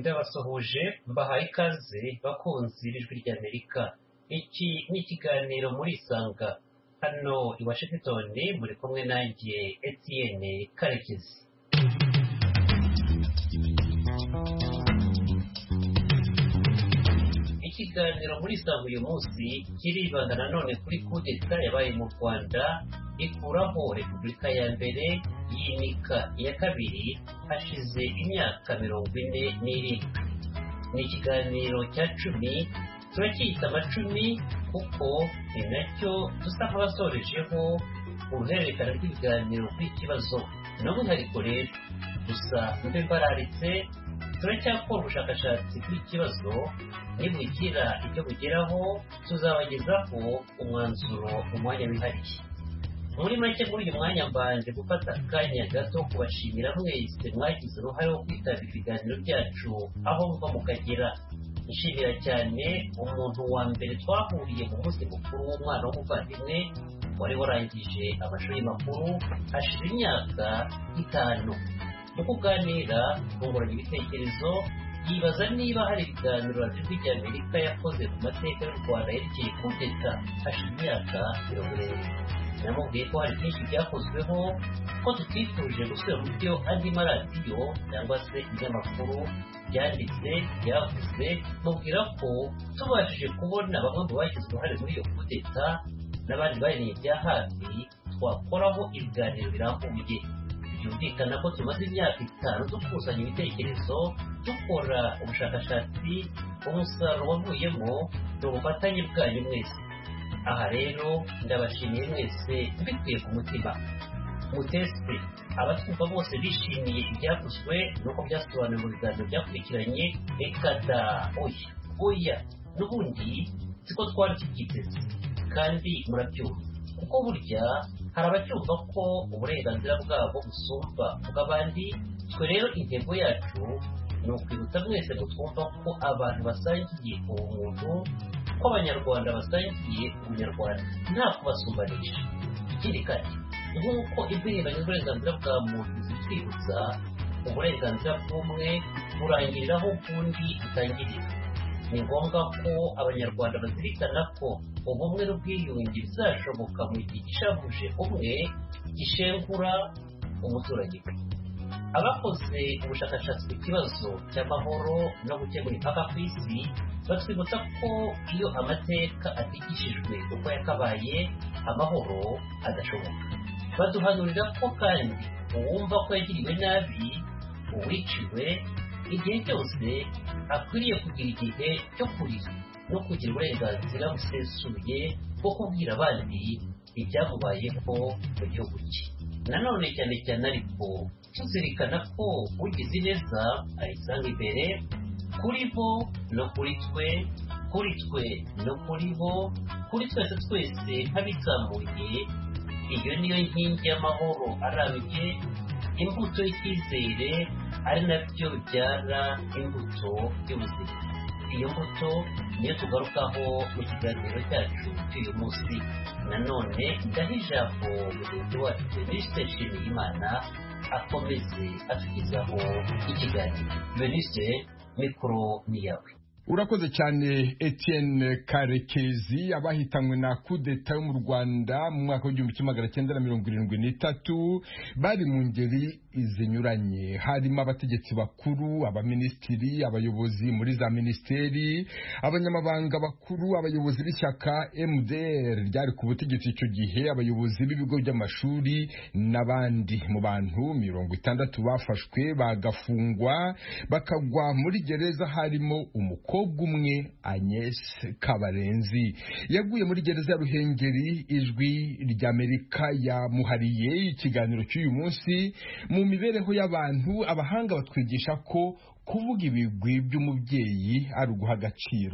ndabasuhuje mbahaye ikaze bakunzi b'ijwi ry'Amerika. Iki ni ikiganiro muri Isanga. Hano i Washington muri kumwe nanjye Etienne Karekezi. Ikiganiro muri Isanga uyu munsi kiribanda nanone kuri kudeta yabaye mu Rwanda ikuraho Repubulika ya mbere yimika iya kabiri hashize imyaka 47. Ni ikiganiro cya 10 turacyita amacumi kuko ni nacyo dusa nk'abasorejeho uruhererekane rw'ibiganiro kuri kibazo n'umwihariko rero gusa mbe mbararitse turacyakora ubushakashatsi kuri kibazo nibugira icyo bugeraho tuzabagezaho umwanzuro mu mwanya wihariye. Muri make muri uyu mwanya mbanje gufata akanya gato kubashimira mwese mwagize uruhare wo kwitabira ibiganiro byacu aho muva mukagera. Nshimira cyane umuntu wa mbere twahuriye mu munsi mukuru w'umwana w'umuvandimwe wari warangije amashuri makuru hashize imyaka 5. Mu kuganira bunguranye ibitekerezo yibaza niba hari ibiganiro ijwi ry'Amerika yakoze ku mateka y'u Rwanda yerekeye kudeta hashize imyaka 40. Namubwiye ko hari byinshi byakozweho ko tutifuje gusubira mu byo andi maradiyo cyangwa se ibinyamakuru byanditse byavuze. Mubwira ko tubashije kubona bamwe mu bagize uruhare muri iyo kudeta n'abandi bari ibya hafi twakoraho ibiganiro birambuye. Byumvikana ko tumaze imyaka 5 dukusanya ibitekerezo dukora ubushakashatsi. Umusaruro wavuyemo ni ubufatanye bwanyu mwese. Aha rero ndabashimiye mwese mbikuye ku mutima. Mutese abatwumva bose bishimiye ibyavuzwe nuko byasobanuwe mu biganiro byakurikiranye. Reka da oya n'ubundi siko twari tubyiteze kandi murabyumva kuko burya hari abacyumva ko uburenganzira bwabo busumba bw'abandi. Twe rero intego yacu ni ukwibutsa mwese mutwumva ko abantu basangiye ubumuntu, ko abanyarwanda basangiye ubunyarwanda nta kubasumbanisha. Ikindi kandi nk'uko indirimbo y'uburenganzira bwa muntu zitwibutsa, uburenganzira bw'umwe burangiriraho ubundi butangirira. Ni ngombwa ko abanyarwanda bazirikana ko ubumwe n'ubwiyunge bizashoboka mu gihe gishavuje umwe gishengura umuturage we. Abakoze ubushakashatsi ku kibazo cy'amahoro no gukemura impaka ku isi batwibutsa ko iyo amateka atigishijwe uko yakabaye amahoro adashoboka. Baduhanurira ko kandi uwumva ko yagiriwe nabi, uwiciwe, igihe cyose akwiriye kugira igihe cyo kurira no kugira uburenganzira busesuye bwo kubwira abandi ibyamubayeho mu gihugu cye. Nanone cyane cyane ariko tuzirikana ko ugize neza ayisanga imbere kuri bo no kuri twe, kuri twe no kuri bo, kuri twese twese nk'abizamuye. Iyo niyo nkingi y'amahoro arambye, imbuto y'icyizere, ari nabyo bibyara imbuto y'ubuzima. Iyo mbuto niyo tugarukaho mu kiganiro cyacu cy'uyu munsi. Nanone ndaha ijambo mugenzi wacu Venuste Nshimiyimana akomeze atugezaho ikiganiro. Venuste, mikoro ni yawe. Urakoze cyane Etienne Karekezi. Abahitanywe na kudeta yo mu Rwanda mu mwaka w'1973 bari mu ngeri zinyuranye, harimo abategetsi bakuru, abaminisitiri, abayobozi muri za ministeri, abanyamabanga bakuru, abayobozi b'ishyaka MDR ryari ku butegetsi icyo gihe, abayobozi b'ibigo by'amashuri n'abandi. Mu bantu 60 bafashwe bagafungwa bakagwa muri gereza harimo umukobwa umwe, Agnes Kabarenzi. Yaguye muri gereza ya Ruhengeri. Ijwi ry'Amerika yamuhariye ikiganiro cy'uyu munsi. Mu mibereho y'abantu, abahanga batwigisha ko kuvuga ibigwi by'umubyeyi ari uguha agaciro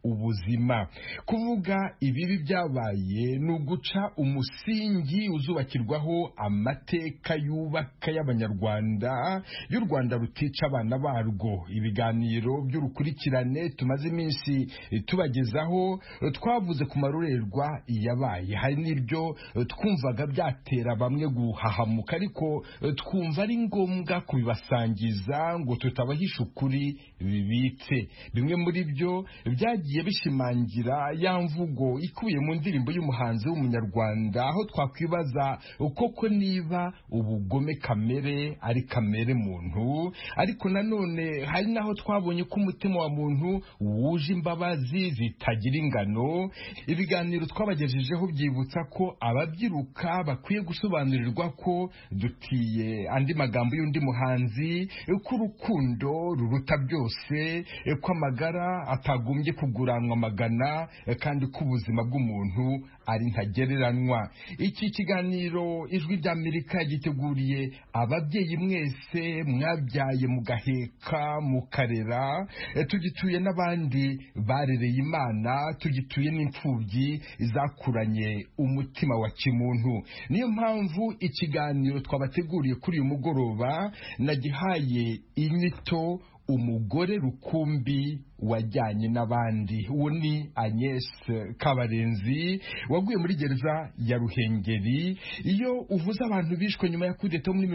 ubuzima. Kuvuga ibibi byabaye ni uguca umusingi uzubakirwaho amateka yubaka y'Abanyarwanda, y'u Rwanda rutica abana barwo. Ibiganiro by'urukurikirane tumaze iminsi tubagezaho twavuze ku marorerwa yabaye, hari n'ibyo twumvaga byatera bamwe guhahamuka, ariko twumva ari ngombwa kubibasangiza ngo tutabahisha ukuri bibitse. Bimwe muri byo byagiye bishimangira ya mvugo ikubiye mu ndirimbo y'umuhanzi w'umunyarwanda, aho twakwibaza koko niba ubugome kamere ari kamere muntu, ariko nanone hari naho twabonye ko umutima wa muntu wuje imbabazi zitagira ingano. Ibiganiro twabagejejeho byibutsa ko ababyiruka bakwiye gusobanurirwa ko dutiye andi magambo y'undi muhanzi, ko urukundo ruruta byose, ko amagara atagombye kuguranwa amagana, kandi ko ubuzima bw'umuntu ari ntagereranywa. Iki kiganiro Ijwi ry'Amerika giteguriye ababyeyi mwese mwabyaye mugaheka mukarera, tugituye n'abandi barereye Imana, tugituye n'imfubyi zakuranye umutima wa kimuntu. Niyo mpamvu ikiganiro twabateguriye kuri uyu mugoroba nagihaye inyito umugore rukumbi wajyanye n'abandi. Uwo ni Agnes Kabarenzi waguye muri gereza ya Ruhengeri. Iyo uvuze abantu bishwe nyuma ya kudeta muri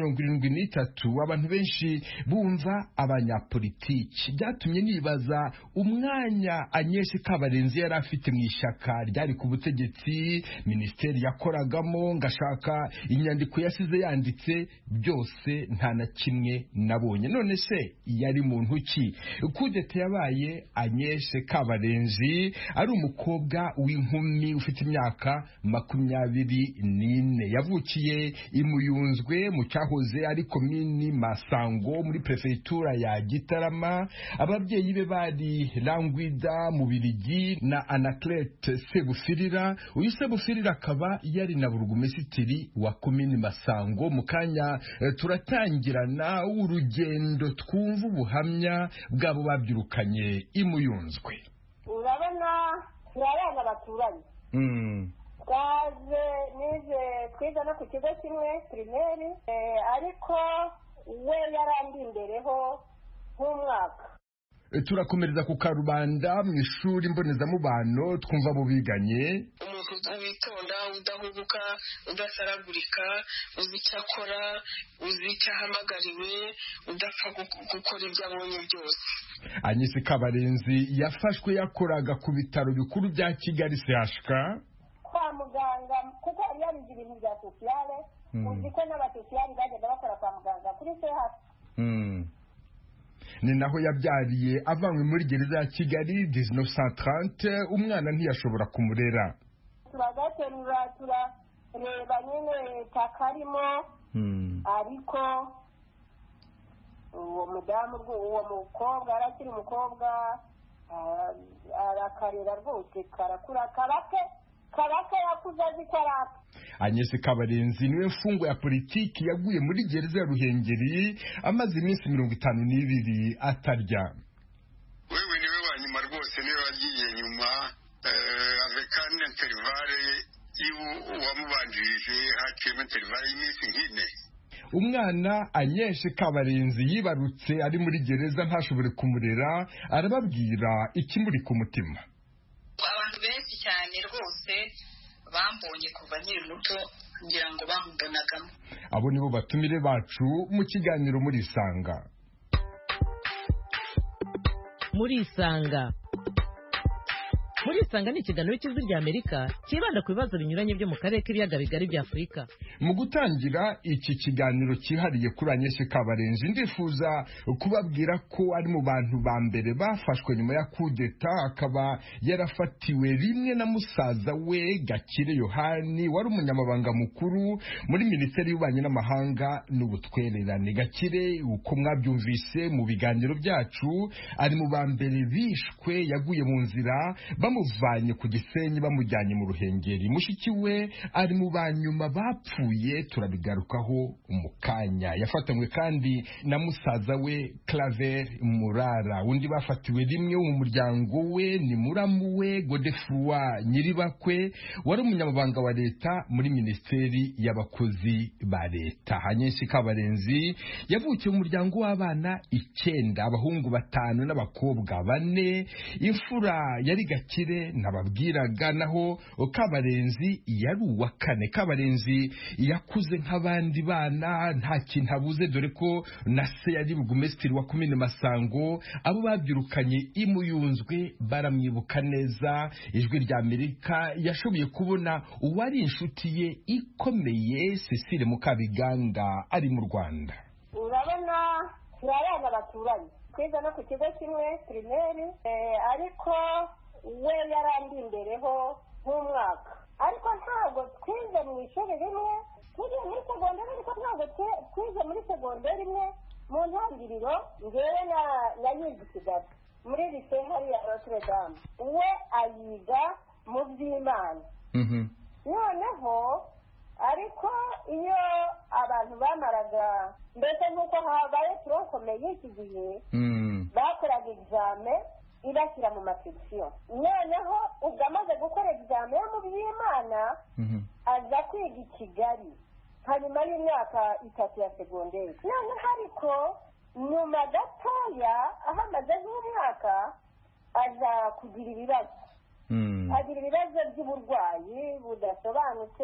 73, abantu benshi bumva abanyapolitiki. Byatumye nibaza umwanya Agnes Kabarenzi yari afite mu ishyaka ryari ku butegetsi, ministeri yakoragamo, ngashaka inyandiko yasize yanditse, byose nta na kimwe nabonye. None se yari muntu ki? Kudeta yabaye Agnes Kabarenzi ari umukobwa w'inkumi ufite imyaka 24. Yavukiye i Muyunzwe mu cyahoze ari komini Masango muri prefegitura ya Gitarama. Ababyeyi be bari Langwida mu Biligi na Anaclete Sebufirira. Uyu Sebufirira akaba yari na burugumesitiri wa komini Masango. Mu kanya turatangirana urugendo twumva ubuhamya bwabo babyirukanye i Muyunzwe. Urabona turabana baturanye. Twaje nize twiga no ku kigo kimwe primaire, ariko we yarandi imbereho nk'umwaka. Turakomereza ku Karubanda mu ishuri mbonezamubano twumva abo biganye. Umuntu witonda, udahubuka, udasaragurika, uzi icyo akora, uzi icyo ahamagariwe, udapfa gukora ibyo abonye byose. Agnes Kabarenzi yafashwe yakoraga ku bitaro bikuru bya Kigali CHK, kwa muganga, kuko yari yarize ibintu bya sociale. Uzi ko n'abasociali bagenda bakora kwa muganga kuri CHK. Ni naho yabyariye avanywe muri gereza ya Kigali 1930. Umwana ntiyashobora kumurera. Turagaterura turareba nyine takarimo, ariko uwo mukobwa arakiri umukobwa, arakarera rwose, karakura, karake yakuze azi ko araka. Agnes Kabarenzi niwe mfungwa ya politiki yaguye muri gereza ya Ruhengeri amaze iminsi 52 atarya. Wewe niwe wanyuma rwose, niwe wagiye nyuma avec un intervalle wamubanjirije, haciyemo intervalle y'iminsi nk'ine. Umwana Agnes Kabarenzi yibarutse ari muri gereza ntashobore kumurera, arababwira ikimuri ku mutima. Abantu benshi cyane rwose bambonye kuva nkiri muto, ngira ngo bambonagamo. Abo nibo batumire bacu mu kiganiro Murisanga. Murisanga ni ikiganiro cy'Ijwi ry'Amerika kibanda ku bibazo binyuranye byo mu karere k'ibiyaga bigari bya Afurika. Mu gutangira iki kiganiro cyihariye kuri Agnes Kabarenzi, ndifuza kubabwira ko ari mu bantu ba mbere bafashwe nyuma ya kudeta, akaba yarafatiwe rimwe na musaza we Gakire Yohani wari umunyamabanga mukuru muri Minisiteri y'Ububanyi n'Amahanga n'Ubutwererane. Gakire, uko mwabyumvise mu biganiro byacu, ari mu ba mbere bishwe, yaguye mu nzira bamuvanye ku Gisenyi bamujyanye mu Ruhengeri. Mushiki we ari mu banyuma bapfuye, turabigarukaho umukanya. Yafatanywe kandi na musaza we Claver Murara. Undi bafatiwe rimwe mu muryango we ni muramu we Godefroid Nyiribakwe, wari umunyamabanga wa leta muri Minisiteri y'Abakozi ba Leta. Hanyenshi Kabarenzi yavukiye mu muryango w'abana 9, abahungu 5 n'abakobwa 4. Imfura yari Gakire nababwiraga, naho Kabarenzi yari uwa 4. Kabarenzi yakuze nk'abandi bana, nta kintu abuze, dore ko na se yari burugumesitiri wa komine Masango. Abo babyirukanye imuyunzwe baramwibuka neza. Ijwi rya Amerika yashoboye kubona uwari inshuti ye ikomeye, Cecile Mukabiganga, ari mu Rwanda. Urabona turabana baturanye, twiga no ku kigo kimwe primaire, ariko we yarandi imbereho nk'umwaka, ariko ntabwo twize mu ishuri rimwe, twize muri segonderi, ariko ntabwo twize muri segonderi imwe. Mu ntangiriro ngewe nayize Kigali muri lycée hariya Notre Dame, we ayiga mu by'Imana. Noneho ariko iyo abantu bamaraga, mbese nk'uko habaye turokome y'iki gihe, bakoraga exame ibashyira mu masection. Noneho ubwo amaze gukora exame yo mu by'Imana aza kwiga i Kigali hanyuma y'imyaka 3 ya segonderi. Noneho ariko nyuma gatoya aho amaze nk'umwaka aza kugira ibibazo, agira ibibazo by'uburwayi budasobanutse.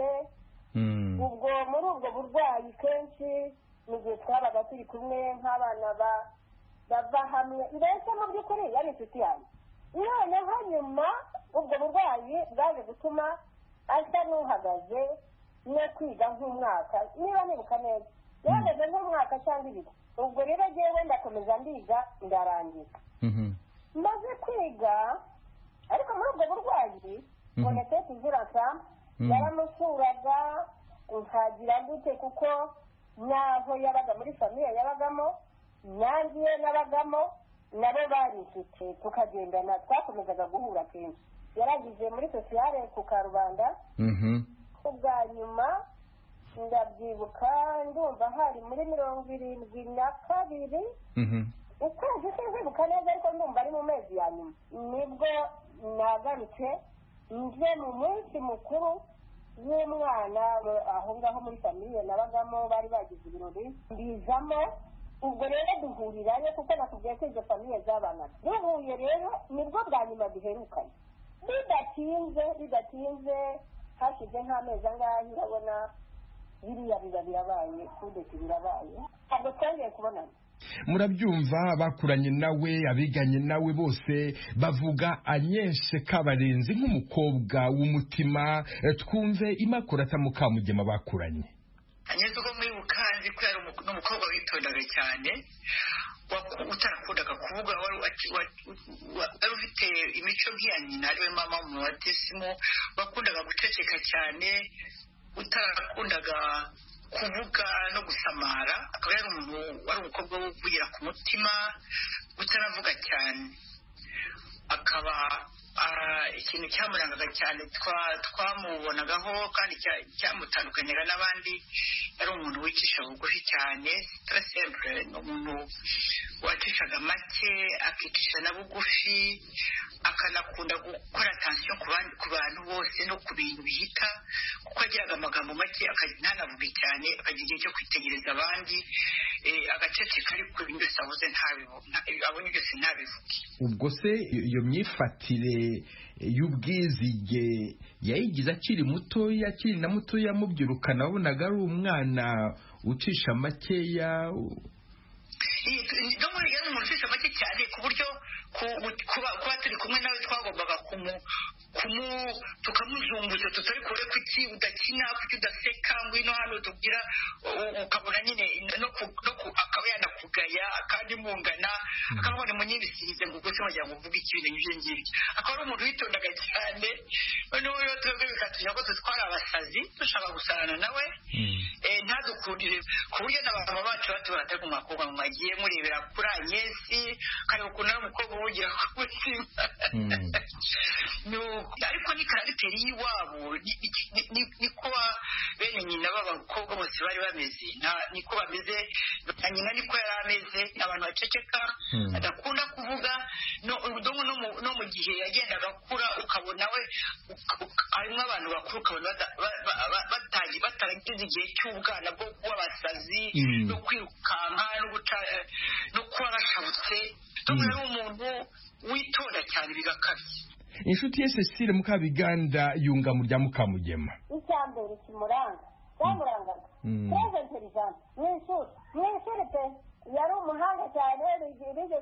Ubwo muri ubwo burwayi kenshi mu gihe twabaga turi kumwe nk'abana bava hamwe, mbese mu by'ukuri yari inshuti yanjye. Noneho nyuma ubwo burwayi bwaje gutuma asa n'uhagaze no kwiga nk'umwaka, niba nibuka neza yahagaze nk'umwaka cyangwa 2. Ubwo rero jyewe ndakomeza ndiga ndarangiza. Maze kwiga, ariko muri ubwo burwayi bonetse tuziraka yaramusuraga nkagira gute, kuko naho yabaga muri famiye yabagamo, nanjye nabagamo, nabo bari inshuti, tukagendana, twakomezaga guhura kenshi. Yaragize muri sociale ku Karubanda. Ubwa nyuma ndabyibuka, ndumva hari muri 72. Ukwezi sinzibuka neza, ariko ndumva ari mu mezi ya nyuma nibwo nagarutse nje mu munsi mukuru w'umwana aho ngaho muri famiye nabagamo, bari bagize ibirori mbizamo. Ubwo rero duhurirayo, kuko nakubwiye ko izo famiye zabanaga. Duhuye rero nibwo bwa nyuma duherukanye, bidatinze hashize nk'amezi angahe, urabona biriya biba birabaye, kudeti birabaye, ntabwo twongeye kubonana. Murabyumva, bakuranye nawe, abiganye nawe bose bavuga Anyeshe Kabarenzi nk'umukobwa w'umutima. Twumve Immaculata Mukamugema bakuranye. Anyeshe ko muri Bukanzi ko yari umukobwa witondaga cyane, utarakundaga kuvuga, wari ufite imico nk'iya nyina ariwe mama mu batisimu, wakundaga guceceka cyane, utarakundaga kuvuga no gusamara. Akaba yari umukobwa uvugira ku mutima, utaravuga cyane. Akaba ikintu cyamurangaga cyane twamubonagaho kandi cyamutandukanyaga n'abandi, yari umuntu wicisha bugufi cyane, très simple, umuntu wacishaga make, akicisha na bugufi, akanakunda gukora attention ku bantu bose no ku bintu bihita, kuko agiraga amagambo make, ntanavuge cyane, akagira igihe cyo kwitegereza abandi, agaceceka, ariko ibintu byose avuze abonye byose ntabivuge. Ubwo se iyo myifatire y'ubwizige yayigize akiri mutoya, akiri na mutoya mubyirukana, wabonaga ari umwana ucisha makeya? No muri yari umuntu ucisha make cyane, ku buryo kuba turi kumwe nawe twagombaga tukamuzunguza, tutari kure kuki udakina, kuki udaseka, ngwino hano tugira, ukabona nyine akaba yanakugaya kandi mungana, akabona munyibisize ngo ubwo se wagira ngo uvuge ikintu nk'ibyo ngibyo. Akaba ari umuntu witondaga cyane, noneho twebwe bikatujya ko twari abasazi dushaka gusarana nawe, kurire ku buryo n'ababa bacu batubata ku makobwa mu magiye murebera kuri Anyesi kareba ukuntu ari umukobwa ubugira ku mutima ariko ni karagiteri y'iwabo niko bene nyina b'abakobwa bose bari bameze niko bameze na nyina niko yari ameze abantu baceceka adakunda kuvuga no mu gihe yagendaga akura ukabona we harimo abantu bakuru ukabona bataragize igihe cy'ubwana bwo kuba abasazi no kwirukanka no kuba bashabutse yari umuntu witonda cyane bigakabye. Inshuti ye Cecile Mukabiganda yunga mu rya Mukamugema. Icyambere kimuranga cyamurangaga très intelligent mw'ishuri pe yari umuhanga cyane bigeze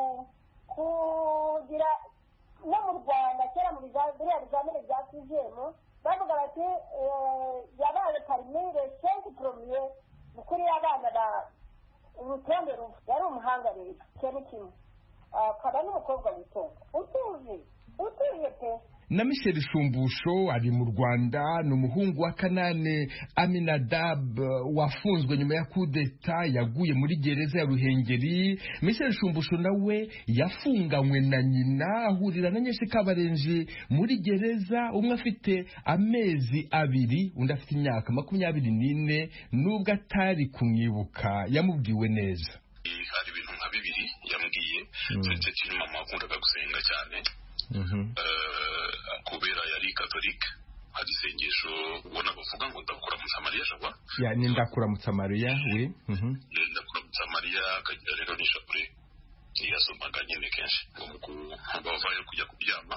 kugira no mu Rwanda kera mu biriya bizamini bya CGM bavuga bati yabaye parimire 5 premier kuri abana ba urutonde rumwe yari umuhanga rero cyane kimwe akaba n'umukobwa witonda utuje pe. Na Michel Shumbusho ari mu Rwanda, ni umuhungu wa Kanane Aminadab wafunzwe nyuma ya kudeta yaguye muri gereza ya Ruhengeri. Michel Shumbusho nawe yafunganywe na nyina ahurira na Nyeshe Kabarenji muri gereza, umwe afite amezi 2 undi afite imyaka 24 nubwo atari kumwibuka yamubwiwe neza. Hari ibintu nka 2 yambwiye ndetse kiri mama akundaga gusenga cyane kubera yari katolika hari isengesho ubona bavuga ngo ndakura Musamariya jagwa ni ndakura Musamariya we ndakura Musamariya akagira rero n'ishapure yasomaga nyine kenshi ngo bavayo kujya kubyama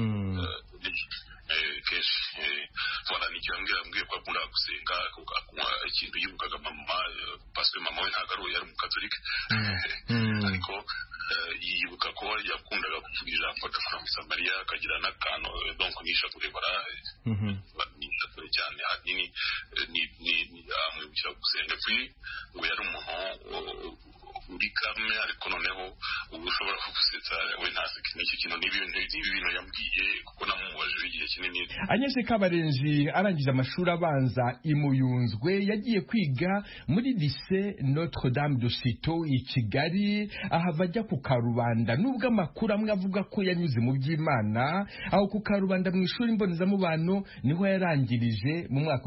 kenshi voilà nicyo yambwiye ko akunda gusenga akanywa ikintu yibukaga mama parce que mama we ntabwo yari umukatolika ariko yibuka ko yakundaga kuvugira ijambo Musamariya akagira n'akantu donc n'ishapure n'ishapure cyane hanini ni amwibukira gusenga puis ngo yari umuntu uri kamwe ariko noneho ubu ushobora kugusetsa we ntaseke n'iki kintu n'ibintu yambwiye kuko namubajije igihe kinini. Anyeshe Kabarenji arangije amashuri abanza imuyunzwe yagiye kwiga muri lycée Notre Dame de Citeaux i Kigali ahava ajya ku Karubanda, nubwo amakuru amwe avuga ko yanyuze mu by'Imana. Aho ku Karubanda mu ishuri mbonezamubano niho yarangirije mu mwaka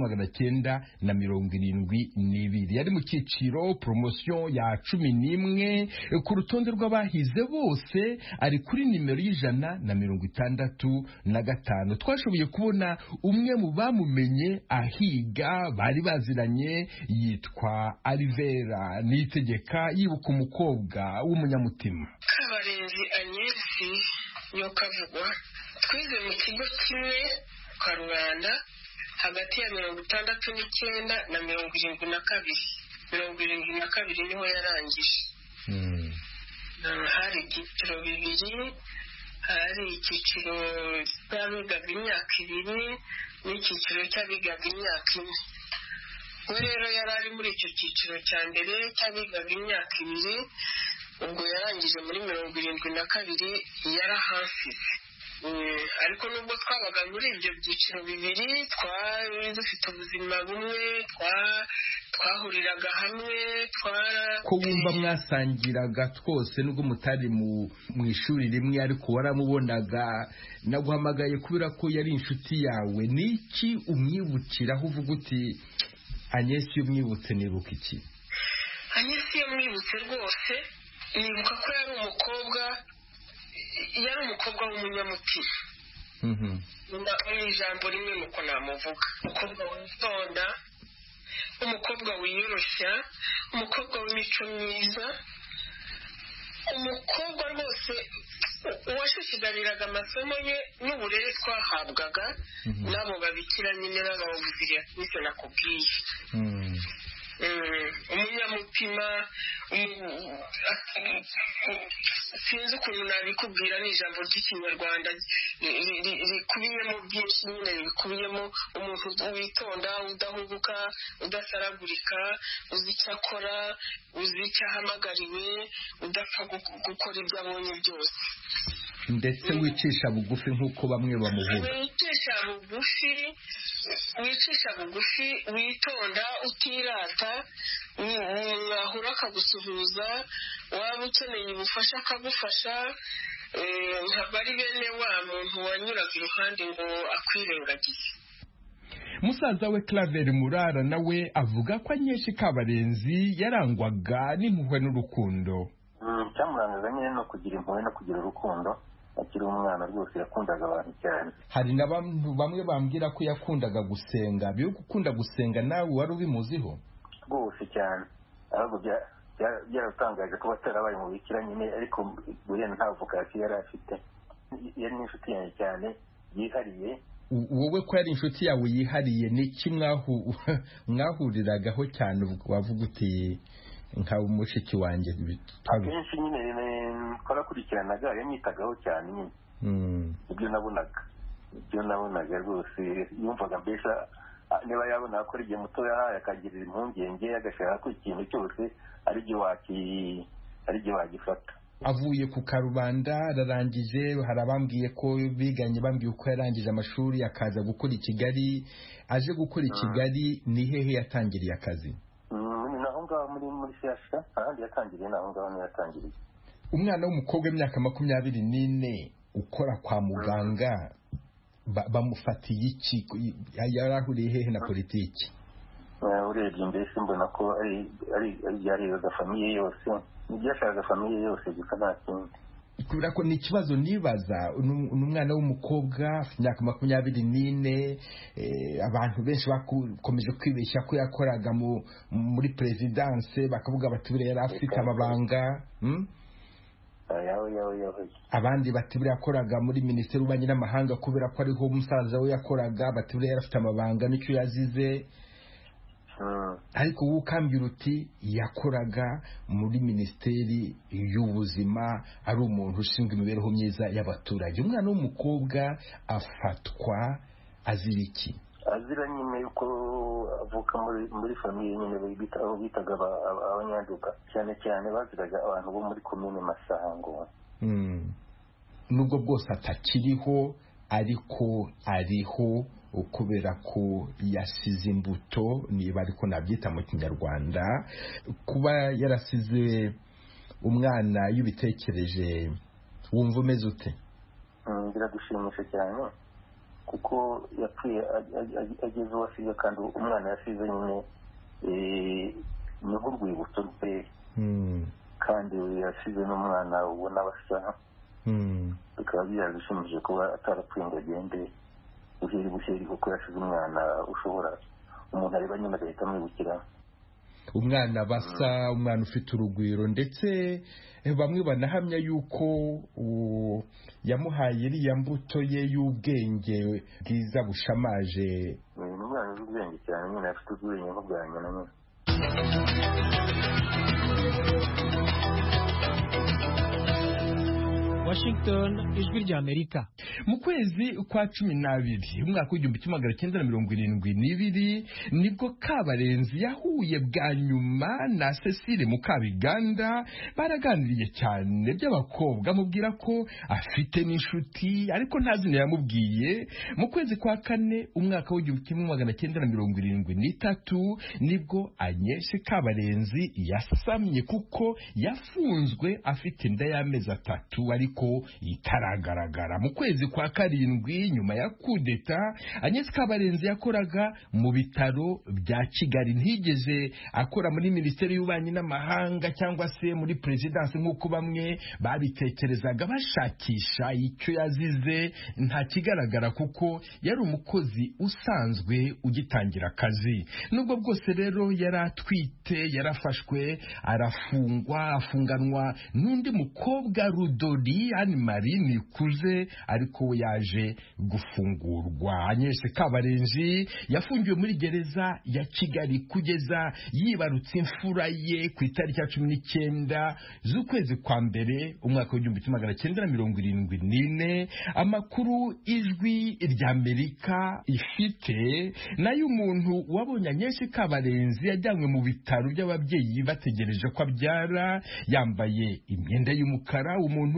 w'1972. Yari mu cyiciro promotion ya 11 ku rutonde rw'abahize bose ari kuri nimero y'165. Twashoboye kubona umwe mu bamumenye ahiga bari baziranye yitwa Alivera Niyitegeka yibuka umukobwa w'umunyamutima. Kabarenzi Anyesi Nyokavugwa twize mu kigo kimwe Karubanda hagati ya 69 na 72. 72 niho yarangije. Hari icyiciro 2, hari icyiciro cy'abigaga imyaka 2 n'icyiciro cy'abigaga imyaka 1. we rero yari ari muri icyo cyiciro cya mbere cy'abigaga imyaka 2 ubwo yarangije muri 72 yarahasize. Ariko nubwo twabaga muri ibyo byiciro 2 twari dufite ubuzima bumwe twahuriraga hamwe ko wumva mwasangiraga twose nubwo mutari mu ishuri rimwe ariko waramubonaga naguhamagaye kubera ko yari inshuti yawe. Niki umwibukiraho uvuga uti Anyesi umwibutse nibuka iki? Anyesi umwibutse rwose nibuka ko yari umukobwa w'umunyamutima. Mu ijambo rimwe nuko namuvuga umukobwa witonda, umukobwa wiyoroshya, umukobwa w'imico myiza, umukobwa rwose uwashishigariraga amasomo ye n'uburere twahabwaga n'abo babikira nyine n'abavuziriya twese nakubwiye. Umunyamutima sinzi ukuntu nabikubwira n'ijambo ry'ikinyarwanda rikubiyemo byinshi nyine rikubiyemo umuntu witonda udahubuka udasaragurika uzi icyo akora uzi icyo ahamagariwe udapfa gukora ibyo abonye byose. ndetse wicisha bugufi nk'uko bamwe bamuvuga. wicisha bugufi witonda utirata wahura akagusuhuza waba ukeneye ubufasha akagufasha ntabwo ari bene wa muntu wanyuraga iruhande ngo akwirengagize. Musaza we Claver Murara nawe avuga ko Agnes Kabarenzi yarangwaga n'impuhwe n'urukundo. Cyamurangaga nyine no kugira impuhwe no kugira urukundo. Akiri umwana rwose yakundaga abantu cyane. Hari n'abantu bamwe bambwira ko yakundaga gusenga. Biyo gukunda gusenga nawe wari ubimuziho? Rwose cyane. Ahubwo byaratangaje ko batarabaye mu bikira nyine, ariko buriya nta vocation yari afite. Yari n'inshuti yanjye cyane yihariye. Wowe ko yari inshuti yawe yihariye, n'iki mwahuriragaho cyane wavuga uti nka umushiki wanjye? Akenshi nyine twarakurikiranaga, yamwitagaho cyane nyine. Ibyo nabonaga rwose, yumvaga mbese niba yabona ko ari igihe muto yahaye akagirira impungenge agashaka ko ikintu cyose ari igihe wagifata. Avuye ku Karubanda ararangije, hari abambwiye ko biganye bambwiye uko yarangije amashuri akaza gukora i Kigali. Aje gukora i Kigali ni hehe yatangiriye akazi? Naho ngaho muri Shyashya, ahandi yatangiriye naho ngaho niyo yatangiriye. Umwana w'umukobwa w'imyaka 24 ukora kwa muganga bamufatiye iki? Yarahuriye hehe na politiki? Urebye mbese mbona ko ari famiye yose, n'ibyashaka famiye yose gusa nta kindi. Kubera ko ni ikibazo nibaza, umwana w'umukobwa imyaka 24, abantu benshi bakomeje kwibeshya ko yakoraga muri presidence, bakavuga bati bure yari afite amabanga. Abandi bati bure yakoraga muri Minisiteri y'Ububanyi n'Amahanga kubera ko ariho umusaza we yakoraga, bati bure yari afite amabanga n'icyo yazize. Ariko wowe ukambwira uti yakoraga muri Minisiteri y'Ubuzima, ari umuntu ushinzwe imibereho myiza y'abaturage. Umwana w'umukobwa afatwa azira iki? Azira nyine yuko avuka muri famiye nyine bitaga abanyaduka, cyane cyane baziraga abantu bo muri komine Masango. Nubwo bwose atakiriho ariko ariho, kubera ko yasize imbuto, niba ariko nabyita mu Kinyarwanda. Kuba yarasize umwana y'ubitekereje wumva umeze ute? Biragushimisha cyane kuko yapfuye ageze uwasize, kandi umwana yasize nyine ni nk'urwibutso rwe, kandi yasize n'umwana ubona basa. Bikaba byarabishimije kuba atarapfuye ngo agende buheri kuko yasize umwana ushobora umuntu areba nyine agahita amwibukira. Umwana basa, umwana ufite urugwiro, ndetse bamwe banahamya yuko yamuhaye iriya mbuto ye y'ubwenge bwiza bushamaje. Ni umwana w'ubwenge cyane nyine, afite ubwenge nk'ubwa nyina nyine. Washington, Ijwi ry'Amerika. Mu kwezi kwa 12 umwaka w'1972 nibwo Kabarenzi yahuye bwa nyuma na Cecile Mukabiganda. Baraganiriye cyane by'abakobwa, mubwira ko afite n'inshuti ariko ntazina yamubwiye. Mu kwezi kwa 4 umwaka w'1973 nibwo Agnes Kabarenzi yasamye kuko yafunzwe afite inda y'amezi 3 ariko itaragaragara. Mu kwezi kwa 7 nyuma ya kudeta, Agnes Kabarenzi yakoraga mu bitaro bya Kigali. Ntigeze akora muri Minisiteri y'Ububanyi n'Amahanga cyangwa se muri Presidence nk'uko bamwe babitekerezaga. Bashakisha icyo yazize nta kigaragara kuko yari umukozi usanzwe ugitangira akazi. Nubwo bwose rero yaratwite, yarafashwe, arafungwa, afunganwa n'undi mukobwa Rudori Anne-Marie Nikuze, ariko we yaje gufungurwa. Agnes Kabarenzi yafungiwe muri gereza ya Kigali kugeza yibarutse imfura ye ku itariki ya 19 z'ukwezi kwa mbere umwaka w'1974. Amakuru Ijwi ry'Amerika ifite nayo umuntu wabonye Agnes Kabarenzi yajyanywe mu bitaro by'ababyeyi bategereje ko abyara, yambaye imyenda y'umukara. Umuntu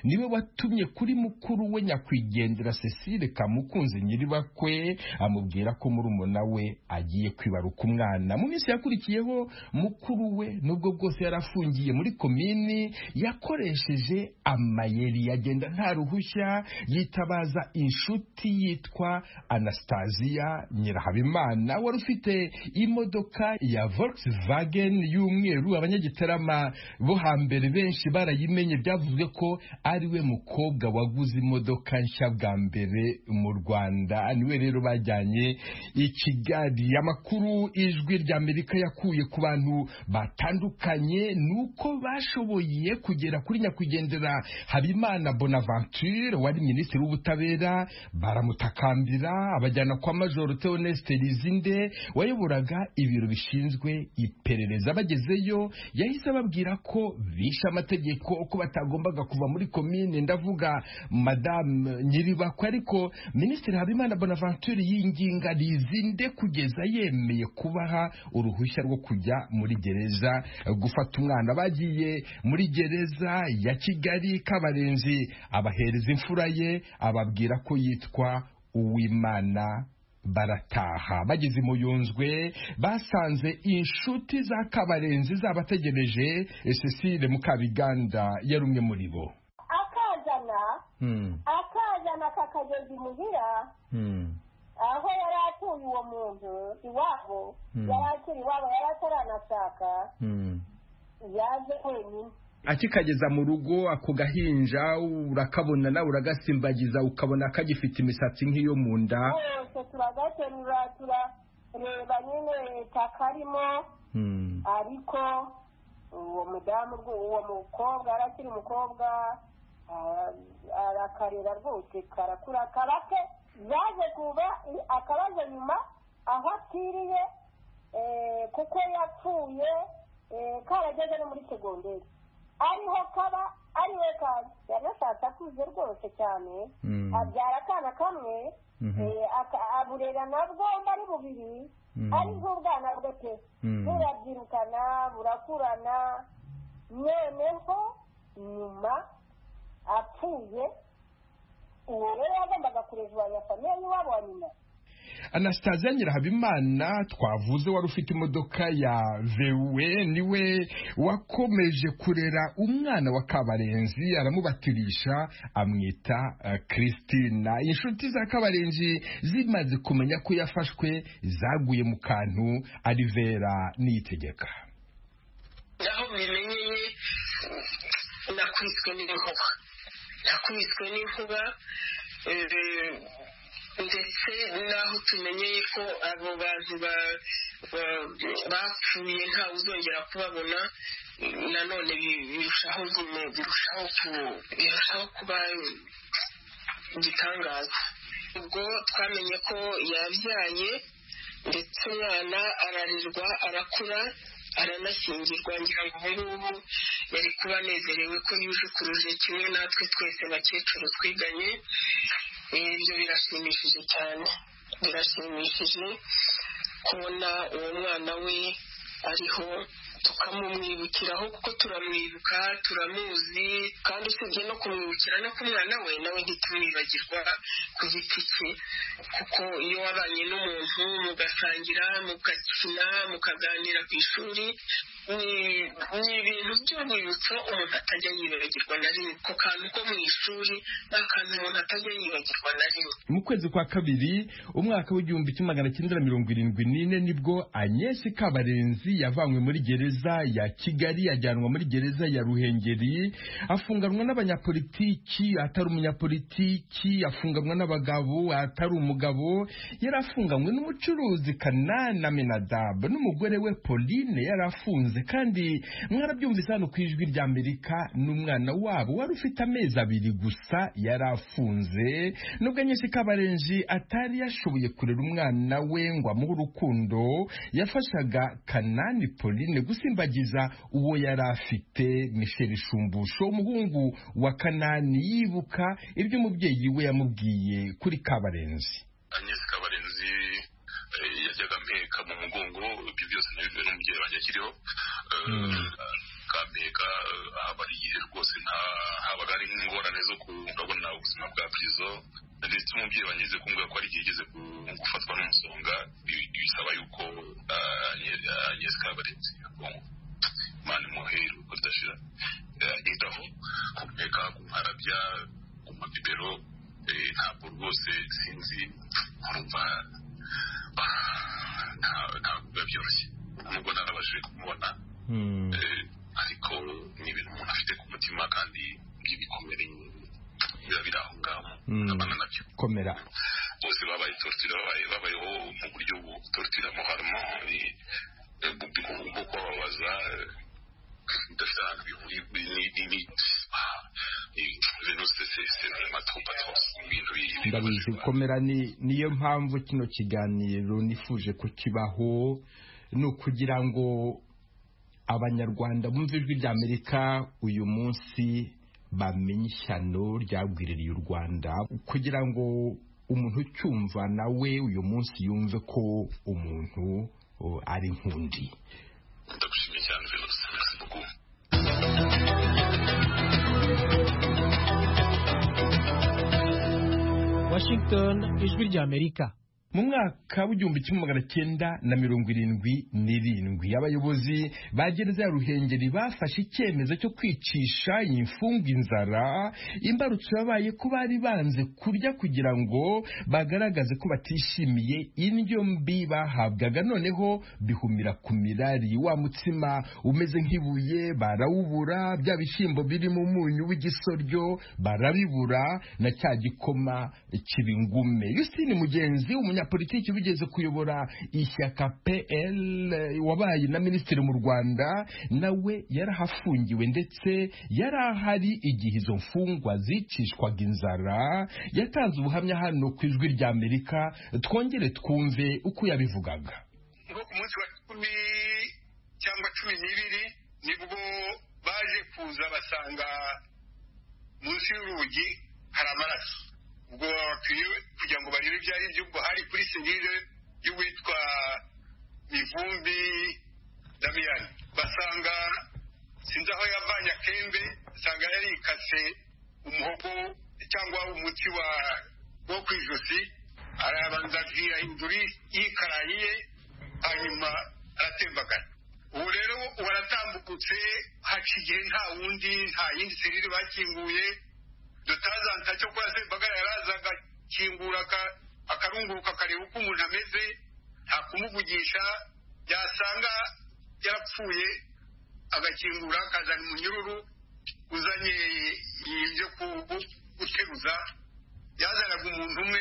niwe watumye kuri mukuru we nyakwigendera Cecile Kamukunzi Nyiribakwe amubwira ko murumuna we agiye kwibaruka umwana. Mu minsi yakurikiyeho mukuru we nubwo bwose yarafungiye muri komini yakoresheje amayeri yagenda nta ruhushya yitabaza inshuti yitwa Anastasia Nyirahabimana wari ufite imodoka ya Volkswagen y'umweru. Abanyagitarama bo hambere benshi barayimenye, byavuzwe ko ari we mukobwa waguze imodoka nshya bwa mbere mu Rwanda. Niwe rero bajyanye i Kigali. Amakuru Ijwi ry'Amerika yakuye ku bantu batandukanye nuko bashoboye kugera kuri nyakwigendera Habimana Bonaventure wari minisitiri w'ubutabera, baramutakambira abajyana kwa Major Theoneste Lizinde wayoboraga ibiro bishinzwe iperereza. Bagezeyo yahise ababwira ko bishe amategeko, ko batagombaga kuva muri komine, ndavuga Madame Nyiribakwe, ariko Minisitiri Habimana Bonaventure yinginga Lizinde kugeza yemeye kubaha uruhushya rwo kujya muri gereza gufata umwana. Bagiye muri gereza ya Kigali, Kabarenzi abahereza imfura ye ababwira ko yitwa Uwimana. Barataha. Bageze mu Yunzwe basanze inshuti za Kabarenzi zabategereje. Cecile Mukabiganda yari umwe muri bo. akazana kakageza imuhira aho yari atuye uwo muntu iwabo, yari akiri iwabo, yari ataranashaka, yaje wenyine. Akikageza mu rugo ako gahinja urakabona nawe uragasimbagiza ukabona kagifite imisatsi nk'iyo mu nda. Bose turagaterura turareba nyine takarimo, ariko uwo mudamu uwo mukobwa arakiri umukobwa arakarera rwose karakura karake. Yaje kuba akabazo nyuma aho apfiriye kuko yapfuye karageze no muri segonderi, ariho kaba ariwe kandi yanashatse akuze rwose cyane, abyara akana kamwe, aburera nabwo ari bubiri, ari nk'ubwana bwe pe, burabyirukana burakurana, noneho nyuma apfuye uwo rero yagombaga kurezwanya famiye y'iwabo wa nyina. Anastasia Nyirahabimana twavuze wari ufite imodoka ya VW niwe wakomeje kurera umwana wa Kabarenzi, aramubatirisha amwita Christina. Inshuti za Kabarenzi zimaze kumenya ko yafashwe zaguye mu kantu. Alivera Niyitegeka. Aho bimenyeye nakubiswe n'inkuba ndetse naho tumenyeye ko abo bantu bapfuye ntawe uzongera kubabona, nanone birushaho kuba igitangaza. ubwo twamenye ko yabyaye ndetse umwana ararirwa arakura aranashyingirwa, ngira ngo ubu ngubu yari kuba anezerewe ko yujukuruje kimwe natwe twese bakecuru twiganye. Ibyo birashimishije cyane, birashimishije kubona uwo mwana we ariho tukamumwibukiraho, kuko turamwibuka turamuzi, kandi usibye no kumwibukira no ku mwana we nawe ntitumwibagirwa ku giti cye, kuko iyo wabanye n'umuntu mugasangira mugakina mukaganira ku ishuri ni ibintu by'urwibutso umuntu atajya yibagirwa na rimwe. Ko kantu ko mu ishuri ni akantu umuntu atajya yibagirwa na rimwe. Mu kwezi kwa kabiri umwaka w'1974 nibwo Agnes Kabarenzi yavanywe muri gereza ya Kigali yajyanwa muri gereza ya Ruhengeri, afunganwa n'abanyapolitiki atari umunyapolitiki, afunganwa n'abagabo atari umugabo, yarafunganywe n'umucuruzi Kanana Menadab n'umugore we Pauline yarafunze. Kandi mwarabyumvise hano ku Ijwi ry'Amerika, n'umwana wabo wari ufite amezi 2 gusa yarafunze. Nubwo Agnes Kabarenzi atari yashoboye kurera umwana we ngo amuhe urukundo, yafashaga Kanani Pauline gusimbagiza uwo yari afite, Michel Shumbusho, umuhungu wa Kanani, yibuka ibyo umubyeyi we yamubwiye kuri Kabarenzi. Agnes Kabarenzi yajyaga mpeka mu mugongo, ibyo byose nabibwiwe n'umubyeyi wanjye akiriho. Kampega habari igihe rwose habaga ari ingorane zo kubona ubuzima bwa prizo ndetse umubyeyi wangeze kumbwira ko ari igihe igeze gufatwa n'umusonga bisaba yuko Agnes Kabarenzi mani muheru kudashira yitaho kumeka kumparabya kumabibero ntabwo rwose sinzi urumva ntabwo byoroshye nubwo narabashije kumubona ariko ni ibintu umuntu afite ku mutima kandi bikomere biba biri aho ngaho abana nabyo komera bose babaye torture babayeho mu buryo torture moralement bwo kubabaza ndetse bihuri ndabizi komera niyo mpamvu kino kiganiro nifuje ko kibaho ni ukugira ngo abanyarwanda bumve ijwi ry'Amerika uyu munsi bamenye ishyano ryagwiririye u Rwanda kugira ngo umuntu ucyumva nawe uyu munsi yumve ko umuntu ari nkundi. Ndagushimiye cyane Venuste, merci beaucoup. Washington, ijwi ry'Amerika. Mu mwaka w'igihumbi kimwe magana cyenda na 77 abayobozi ba gereza ya Ruhengeri bafashe icyemezo cyo kwicisha imfungwa inzara imbarutso yabaye ko bari banze kurya kugira ngo bagaragaze ko batishimiye indyo mbi bahabwaga, noneho bihumira ku mirari, wa mutsima umeze nk'ibuye barawubura, bya bishyimbo biri mu munyu w'igisoryo barabibura, na cya gikoma kibingume. Justine Mugenzi umunyapolitiki wigeze kuyobora ishyaka PL wabaye na minisitiri mu Rwanda, nawe yarahafungiwe ndetse yarahari igihe izo mfungwa zicishwaga inzara. Yatanze ubuhamya hano ku ijwi ry'Amerika, twongere twumve uko yabivugaga. Ngo ku munsi wa 10 cyangwa 12 nibwo baje kuza basanga munsi y'urugi hari amaraso, ubwo bakwiye kugira ngo barebe ibyari by'ubwo hari kuri serire y'uwitwa Mivumbi Damian. Basanga sinzi aho yavanye akembe, basanga yari ikase umuhogo cyangwa umuti wo kwijosi, arabanza ahindura yikarayiye hanyuma aratembagara. Ubu rero waratambukutse haca igihe nta yindi serire bakinguye, dutazanta cyo kwa Sembagara yarazaga kingura akarunguruka kareba uko umuntu ameze, nta kumuvugisha, yasanga yarapfuye agakingura akazana umunyururu uzanye ibyo guteruza, yazanaga umuntu umwe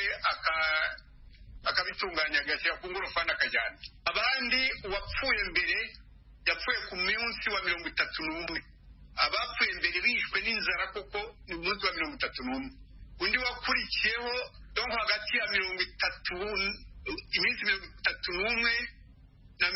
akabitunganya agashyira ku ngorofani akajyana. Abandi uwapfuye mbere yapfuye ku munsi wa 31. Abapfuye mbere bishwe n'inzara koko ni umunsi wa 31. Undi wakurikiyeho donc hagati ya 30 iminsi 31 na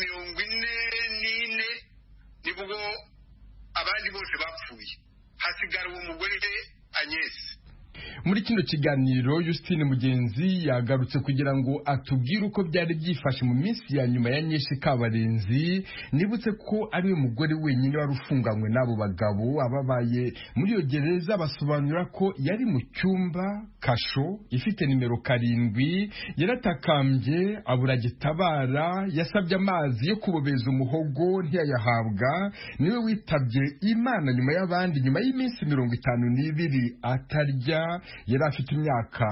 44 nibwo abandi bose bapfuye, hasigara uwo mugore Agnes. Muri kino kiganiro Justine Mugenzi yagarutse kugira ngo atubwire uko byari byifashe mu minsi ya nyuma ya Nyeshe Kabarenzi. Nibutse ko ari we mugore wenyine wari ufunganywe n'abo bagabo. Ababaye muri iyo gereza basobanura ko yari mu cyumba kasho ifite nimero 7, yaratakambye abura gitabara, yasabye amazi yo kubobeza umuhogo ntiyayahabwa, niwe witabye Imana nyuma y'abandi, nyuma y'iminsi 52 atarya. Yari afite imyaka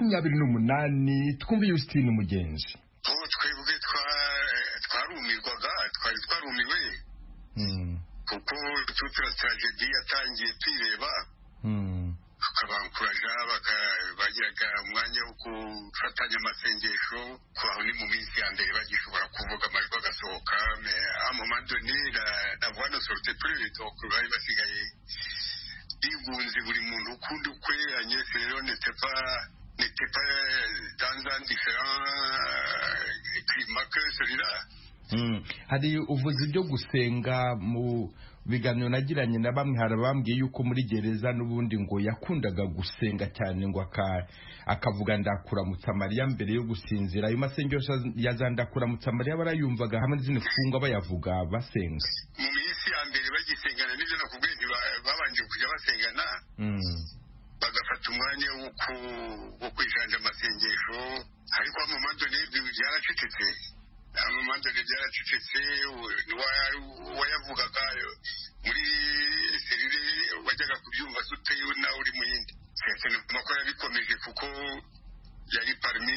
28. Twumve Justine Mugenzi. Twebwe twarumirwaga, twari twarumiwe kuko toute la tragédie yatangiye twireba, bakabankuraja bagiraga umwanya wo gufatanya amasengesho, aho ni mu minsi ya mbere bagishobora kuvuga amajwi agasohoka, mais à un moment donné la voix ne sortait plus, donc bari basigaye bigunze buri muntu ukundi ukwe. Agnes rero n'était pas dans un différent climat que celui-là. Hari uvuze ibyo gusenga mu biganiro nagiranye na bamwe, harabambwiye yuko muri gereza n'ubundi ngo yakundaga gusenga cyane, ngo akavuga ndakuramutsa Mariya mbere yo gusinzira. Ayo masengesho ya za ndakuramutsa Mariya barayumvaga hamwe n'izindi mfungwa bayavuga basenga. Mu minsi ya mbere gusengana n'ibyo nakubwiye babanje kujya basengana bagafata umwanya wo kwijanja amasengesho ariko amamandone byaracecetse wayavugaga muri serire wajyaga kubyumva suteyo nawe uri mu yindi sinema ko yabikomeje kuko yari parmi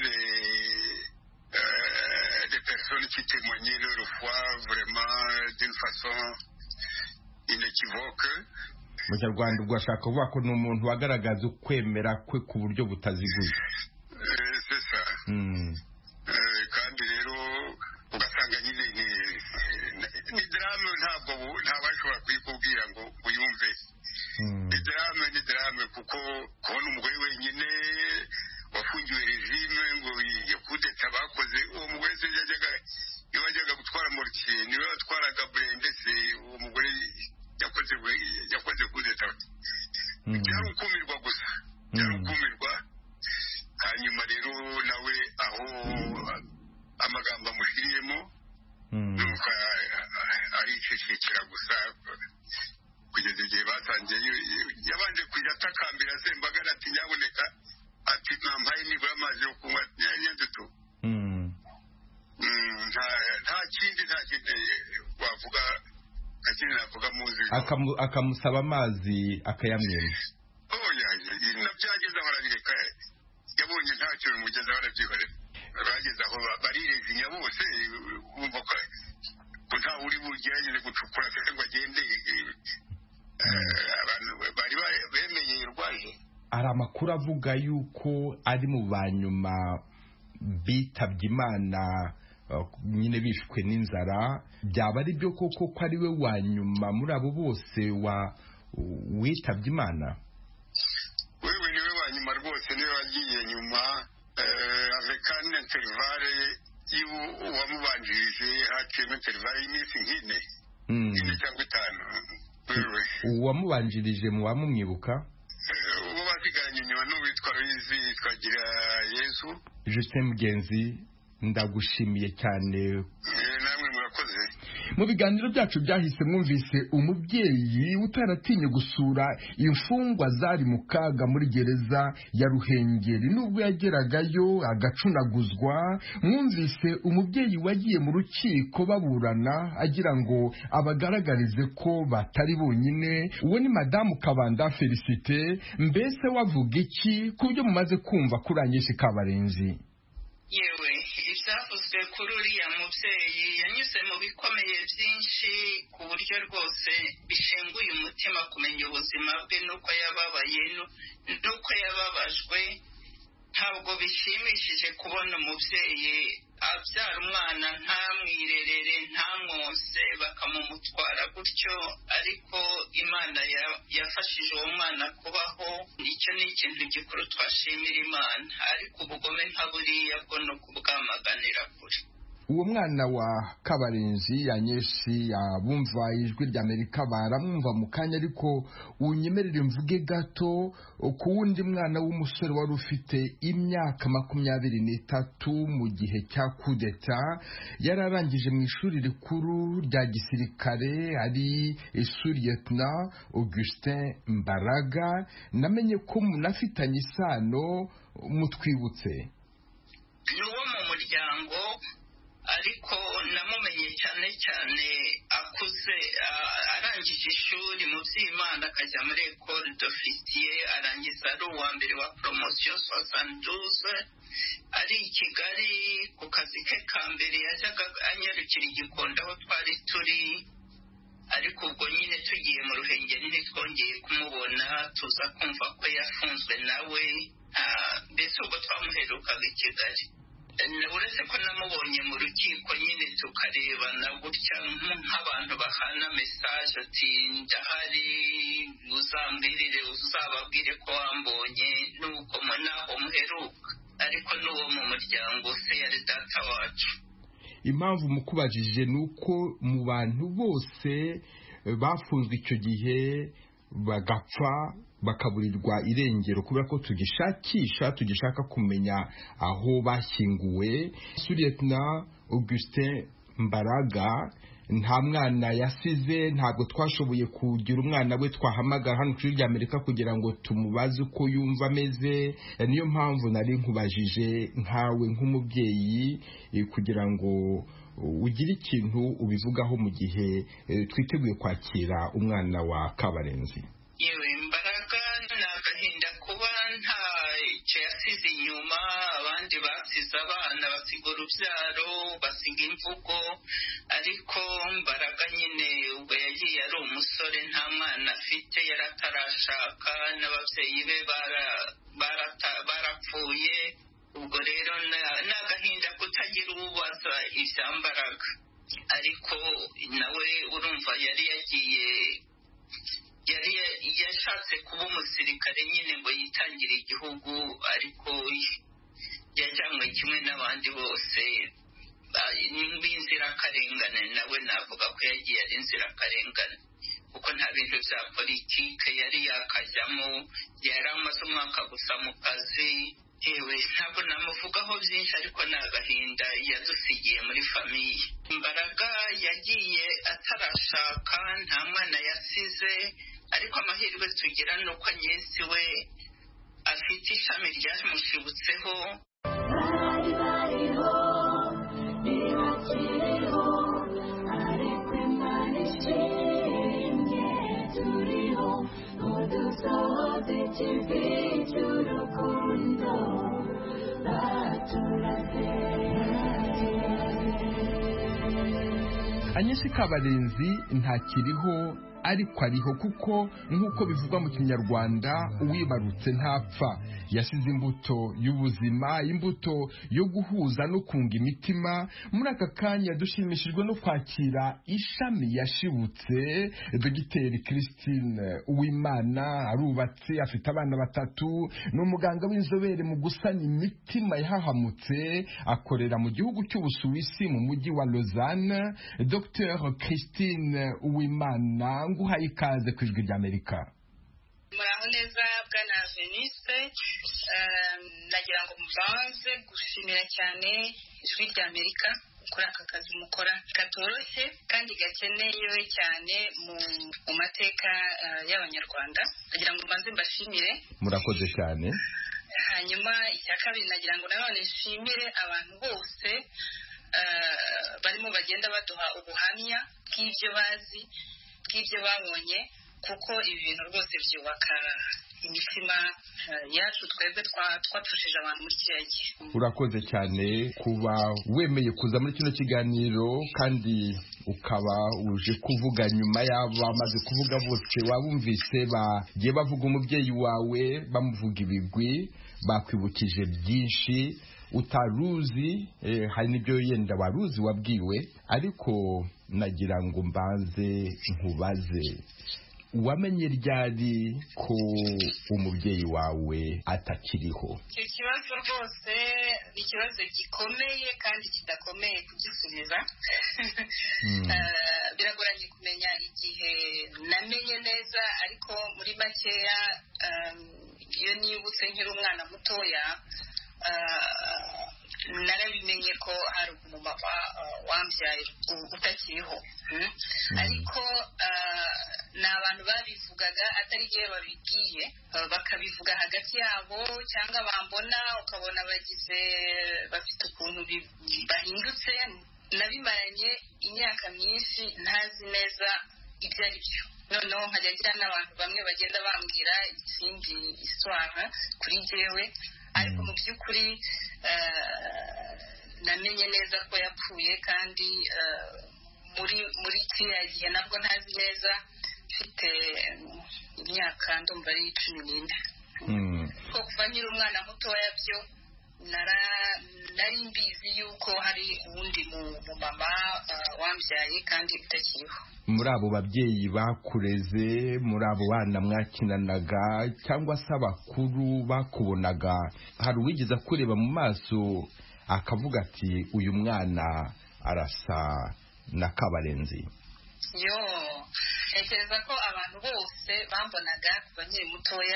les personnes qui témoignaient leur foi vraiment d'une façon inéquivoque. Mu Kinyarwanda ubwo ashaka kuvuga ko ni umuntu wagaragaza ukwemera kwe ku buryo butaziguye. C'est ça. Kandi rero ugasanga nyine ni drame ntabashobora kuyikubwira ngo uyumve. Ni drame kuko kubona umugore wenyine wafungiwe regime ngo yakudeta bakoze uwo mugore se yajyaga gutwara mortier niwe watwaraga burende se uwo mugore yakoze kudeta byari ukumirwa gusa hanyuma rero nawe aho amagambo amushyiriyemo nuko aricecekera gusa kugeza igihe batangiye yabanje kujya atakambira Sembagara ati nyaboneka ati nampaye nibura amazi yo kunywa nyanyenze tu nta kindi wavuga akindi navuga muzi akamusaba amazi akayamwema nabyageze aho arabireka yabonye ntacyo bimugezaho arabyihorera bageze aho barirezinya bose bumva ko nta uri bugerageze gucukura se ngo agende abantu bari bemeye urwaje. Hari amakuru avuga yuko ari mu banyuma bitabye Imana nyine bishwe n'inzara. Byaba ari byo koko ko ari we wa nyuma muri abo bose witabye Imana? Wewe niwe wa nyuma rwose, niwe wagiye nyuma avec un intervalle uwamubanjirije haciyemo intervalle y'iminsi nk'ine cyangwa itanu. Uwamubanjirije mu wamumwibuka? Uwo basigaranye nyuma n'uwitwa Ruizi twagira Yesu. Justin Mugenzi, ndagushimiye cyane. Namwe murakoze. Mu biganiro byacu byahise mwumvise umubyeyi utaratinye gusura imfungwa zari mu kaga muri gereza ya Ruhengeri, nubwo yageragayo agacunaguzwa. Mwumvise umubyeyi wagiye mu rukiko baburana agira ngo abagaragarize ko batari bonyine. Uwo ni Madamu Kabanda Felicite. Mbese wavuga iki ku byo mumaze kumva kuri Agnes Kabarenzi? Yewe ibyavuzwe kuri uriya mubyeyi yanyuze mu bikomeye byinshi ku buryo rwose bishenguye umutima kumenya ubuzima bwe n'uko yababaye n'uko yababajwe. Ntabwo bishimishije kubona umubyeyi abyara umwana ntamwirerere ntamwose bakamumutwara gutyo, ariko Imana yafashije uwo mwana kubaho. Icyo ni ikintu gikuru twashimira Imana, ariko ubugome nka buriya bwo no kubwamaganira kure. Uwo mwana wa Kabarenzi Agnes, abumva ijwi ry'Amerika baramwumva mu kanya, ariko unyemerere mvuge gato ku wundi mwana w'umusore wari ufite imyaka 23 mu gihe cya kudeta. Yararangije mu ishuri rikuru rya gisirikare, ari Lieutenant Augustin Mbaraga. Namenye ko munafitanye isano, mutwibutse. N'uwo mu muryango, ariko namumenye cyane cyane akuze, arangije ishuri mu by'Imana akajya muri École d'Officier, arangiza ari uwa mbere wa promotion 72. ari i Kigali ku kazi ke ka mbere yajyaga anyarukira i Gikondo aho twari turi, ariko ubwo nyine tugiye mu Ruhengeri ntitwongeye kumubona, tuza kumva ko yafunzwe nawe. Mbese ubwo twamuherukaga i Kigali. Uretse ko namubonye mu rukiko nyine tukarebana gutya nk'abantu bahana mesaje ati ndahari, uzambwirire uzababwire ko wambonye, nuko naho muheruka. Ariko n'uwo mu muryango se yari data wacu. Impamvu mukubajije nuko mu bantu bose bafunzwe icyo gihe bagapfa bakaburirwa irengero kubera ko tugishaka kumenya aho bashyinguwe. Lieutenant Augustin Mbaraga nta mwana yasize, ntabwo twashoboye kugira umwana we twahamagara hano kuri rya Amerika kugira ngo tumubaze uko yumva ameze. Niyo mpamvu nari nkubajije nkawe nk'umubyeyi kugira ngo ugire ikintu ubivugaho mu gihe twiteguye kwakira umwana wa Kabarenzi. yewe Mbaraga n'agahinda kuba nta icyo yasize inyuma. Abandi basize abana, basiga urubyaro, basiga imvugo, ariko Mbaraga nyine ubwo yagiye ari umusore nta mwana afite, yari atarashaka, n'ababyeyi be barapfuye. ubwo rero n'agahinda kutagira ubaza ibya Mbaraga, ariko nawe urumva yari yagiye yashatse kuba umusirikare nyine ngo yitangire igihugu, ariko yajyanywe kimwe n'abandi bose b'inzirakarengane. nawe navuga ko yagiye ari inzirakarengane kuko nta bintu bya politike yari yakajyamo, yari amaze umwaka gusa mu kazi. yewe ntabwo namuvugaho byinshi, ariko ni agahinda yadusigiye muri famiye. Mbaraga yagiye atarashaka, nta mwana yasize, ariko amahirwe tugira ni uko Nyesi we afite ishami ryamushibutseho. Anyesi Kabarenzi ntakiriho, ariko ariho kuko nk'uko bivugwa mu Kinyarwanda, uwibarutse ntapfa. Yasize imbuto y'ubuzima, imbuto yo guhuza no kunga imitima. Muri aka kanya dushimishijwe no kwakira ishami yashibutse. Dogiteri Christine Uwimana arubatse, afite abana 3, ni umuganga w'inzobere mu gusana imitima yahahamutse, akorera mu gihugu cy'Ubusuwisi mu mujyi wa Lausanne. Dr Christine Uwimana, nguhaye ikaze ku Ijwi ry'Amerika. Muraho neza bwana Veniste. Nagira ngo mubanze gushimira cyane Ijwi ry'Amerika kuri aka kazi mukora katoroshye kandi gakenewe cyane mu mateka y'Abanyarwanda. Nagira ngo mbanze mbashimire. Murakoze cyane. Hanyuma icya kabiri nagira ngo nanone nshimire abantu bose barimo bagenda baduha ubuhamya bw'ibyo bazi, bw'ibyo babonye, kuko ibi bintu rwose byubaka imitima yacu twebwe twapfushije abantu muri kiriya gihe. Urakoze cyane kuba wemeye kuza muri kino kiganiro, kandi ukaba uje kuvuga nyuma y'abo bamaze kuvuga bose. Wabumvise bagiye bavuga umubyeyi wawe, bamuvuga ibigwi, bakwibukije byinshi utaruzi, hari n'ibyo yenda waruzi wabwiwe, ariko nagira ngo mbanze nkubaze, wamenye ryari ko umubyeyi wawe atakiriho? Icyo kibazo rwose ni ikibazo gikomeye kandi kidakomeye kugisubiza. Biragoranye kumenya igihe namenye neza, ariko muri makeya iyo nibutse nkiri umwana mutoya, narabimenye ko hari umumama wambyaye utakiriho. Ariko ni abantu babivugaga, atari igihe babibwiye, bakabivuga hagati yabo, cyangwa bambona ukabona bafite ukuntu bahindutse. Nabimaranye imyaka myinshi ntazi neza ibyo ari byo. noneho nkajya ngira n'abantu bamwe bagenda bambwira ikindi iswara kuri jyewe, ariko mu by'ukuri namenye neza ko yapfuye, kandi muri kiriya gihe nabwo ntazi neza, mfite imyaka ndumva ari 14. ko kuva nkiri umwana mutoya byo nari mbizi yuko hari uwundi mumama wambyaye kandi utakiriho. Muri abo babyeyi bakureze, muri abo bana mwakinanaga cyangwa se abakuru bakubonaga, hari uwigeze kureba mu maso akavuga ati uyu mwana arasa na Kabarenzi? Yo, ntekereza ko abantu bose bambonaga kuva nkiri mutoya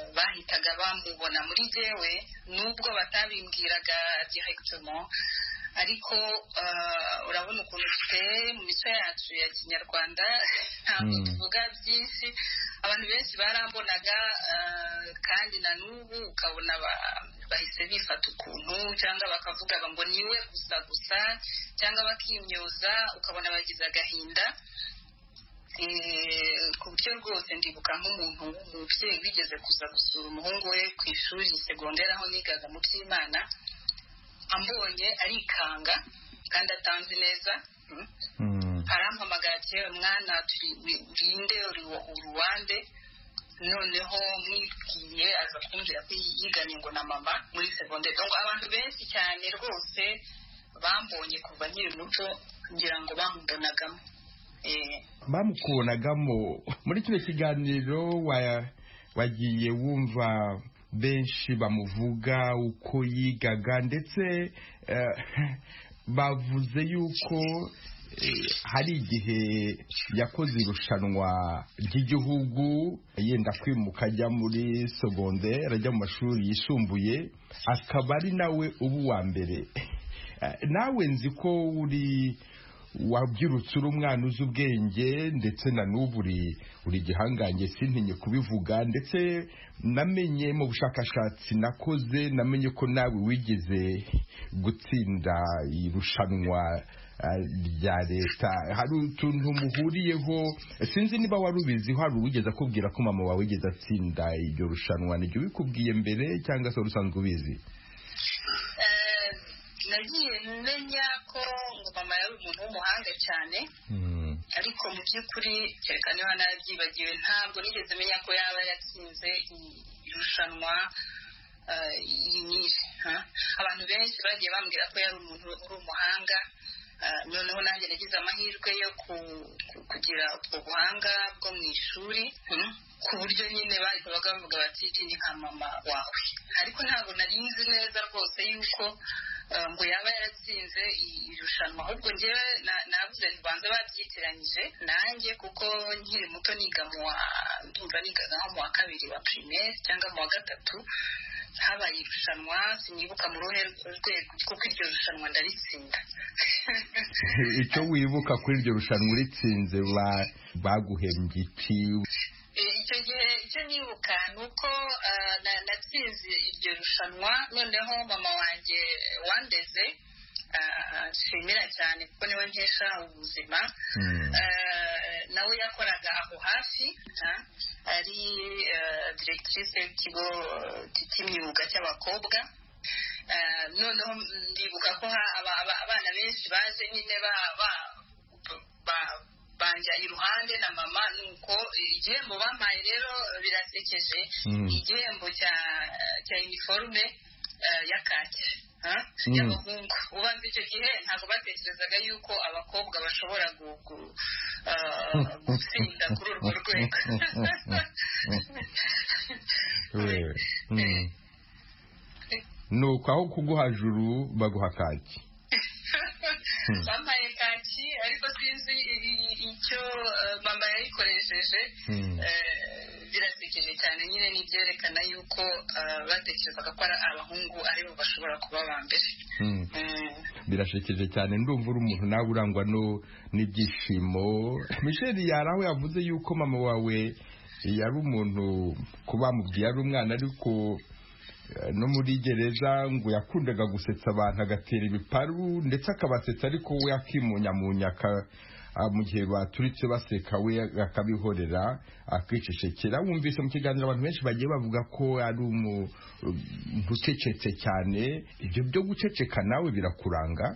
bahitaga bamubona muri jyewe, nubwo batabimbwiraga directement, ariko urabona ukuntu duteye mu mico yacu ya kinyarwanda ntabwo tuvuga byinshi. Abantu benshi barambonaga kandi na n'ubu ukabona bahise bifata ukuntu cyangwa bakavuga ngo niwe gusa cyangwa bakimyoza ukabona bagize agahinda. Ku buryo rwose ndibuka nk'umuntu w'umubyeyi wigeze kuza gusura umuhungu we ku ishuri segonderi aho nigaga mu by'Imana, ambonye arikanga kandi atanzi neza, arampamagara ati mwana urinde uruwande, noneho mwibwiye aza kumbwira ko yiganye ngo na mama muri segonderi. Abantu benshi cyane rwose bambonye kuva nkiri muto ngira ngo bamubonagamo. Bamukubonagamo. Muri kino kiganiro wagiye wumva benshi bamuvuga uko yigaga, ndetse bavuze yuko hari igihe yakoze irushanwa ry'igihugu yenda kwimuka ajya muri segonderi, ajya mu mashuri yisumbuye, akaba ari nawe ubu wa mbere. Nawe nzi ko wabyirutse uri umwana uzi ubwenge, ndetse na n'ubu uri igihangange, sintinye kubivuga, ndetse namenye mu bushakashatsi nakoze, namenye ko nawe wigeze gutsinda irushanwa rya leta. Hari utuntu muhuriyeho, sinzi niba wari ubiziho, hari uwigeze akubwira ko mama wawe wigeze atsinda iryo rushanwa? Nibyo bikubwiye mbere cyangwa se usanzwe ubizi? Nagiye menya ko ngo mama yari umuntu w'umuhanga cyane, ariko mu by'ukuri kereka niba narabyibagiwe, ntabwo nigeze menya ko yaba yatsinze irushanwa nyiri. Abantu benshi bagiye bambwira ko yari umuntu uri umuhanga, noneho nanjye nagize amahirwe yo kugira ubwo buhanga bwo mu ishuri, ku buryo nyine bahitaga bavuga bati ni nka mama wawe. Ariko ntabwo nari nzi neza rwose yuko ngo yaba yaratsinze irushanwa, ahubwo njyewe navuze ntibanza babyitiranyije nanjye, kuko nkiri muto ndumva nigaga nko mu wa kabiri wa primaire cyangwa mu wa gatatu, habaye irushanwa, sinibuka mu ruhe rwego, kuko iryo rushanwa ndaritsinda. Icyo wibuka kuri iryo rushanwa uritsinze baguhembye iki? Icyo gihe icyo nibuka ni uko natsinze iryo rushanwa, noneho mama wanjye wandeze nshimira cyane kuko niwe nkesha ubuzima, nawe yakoraga aho hafi, ari directrice y'ikigo cy'imyuga cy'abakobwa. Noneho ndibuka ko abana benshi baje nyine banja iruhande na mama, nuko igihembo bampaye rero birasekeje, igihembo cya uniforme ya kaki y'abahungu. Ubanza icyo gihe ntabwo batekerezaga yuko abakobwa bashobora gutsinda kuri urwo rwego. Nuko aho kuguha juru baguha kaki. Bampaye kaki, ariko sinzi icyo mama yayikoresheje. Birasekeje cyane, nyine n'ibyerekana yuko batekerezaga ko abahungu aribo bashobora kuba ba mbere. Birashekeje cyane, ndumva uri umuntu nawe urangwa n'ibyishimo. Michel yaraho yavuze yuko mama wawe yari umuntu, kuba mubwiye ari umwana, ariko no muri gereza ngo yakundaga gusetsa abantu, agatera ibiparu ndetse akabasetsa, ariko we akimunyamunya mu gihe baturitse baseka, we akabihorera akicecekera. Wumvise mu kiganiro abantu benshi bagiye bavuga ko ari umuntu ucecetse cyane. Ibyo byo guceceka nawe birakuranga?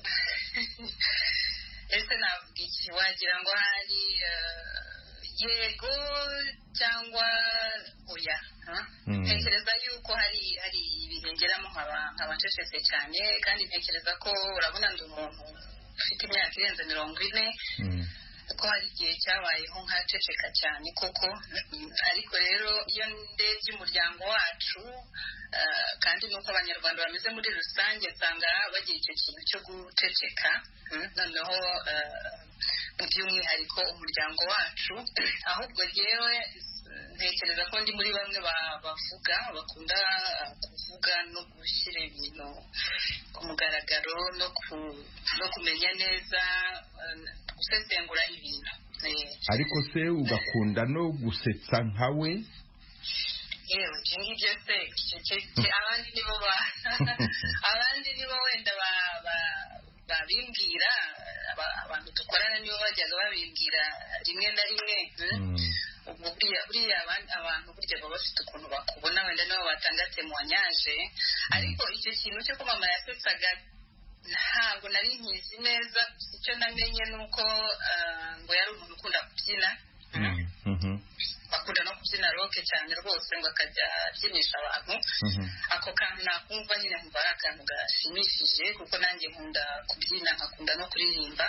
Ese navuga iki? Wagira ngo hari yego cyangwa oya. Ntekereza yuko hari ibihengeramo nk'abacecetse cyane, kandi ntekereza ko urabona ndi umuntu ufite imyaka irenze 40, ko hari igihe cyabayeho nkaceceka cyane koko. Ariko rero iyo ndebye umuryango wacu kandi nuko abanyarwanda bameze muri rusange, nsanga bagira icyo kintu cyo guceceka. Noneho mu by'umwihariko umuryango wacu, ahubwo yewe ntekereza ko ndi muri bamwe bavuga bakunda kuvuga no gushyira ibintu ku mugaragaro no kumenya neza gusesengura ibintu. Ariko se ugakunda no gusetsa nkawe? yewe ngibyo se abandi nibo wenda babimbwira, abantu dukorana nibo bajyaga babimbwira rimwe na rimwe. buriya abantu burya baba bafite ukuntu bakubona, wenda nabo batanga temoignage. Ariko icyo kintu cyo ko mama yasetsaga ntabwo nari nkizi neza. Icyo namenye ni uko ngo yari umuntu ukunda kubyina, akunda no kubyina roke cyane rwose, ngo akajya abyinisha abantu. Ako kantu nakumva nyine nkumva ari akantu gashimishije, kuko nanjye nkunda kubyina nkakunda no kuririmba.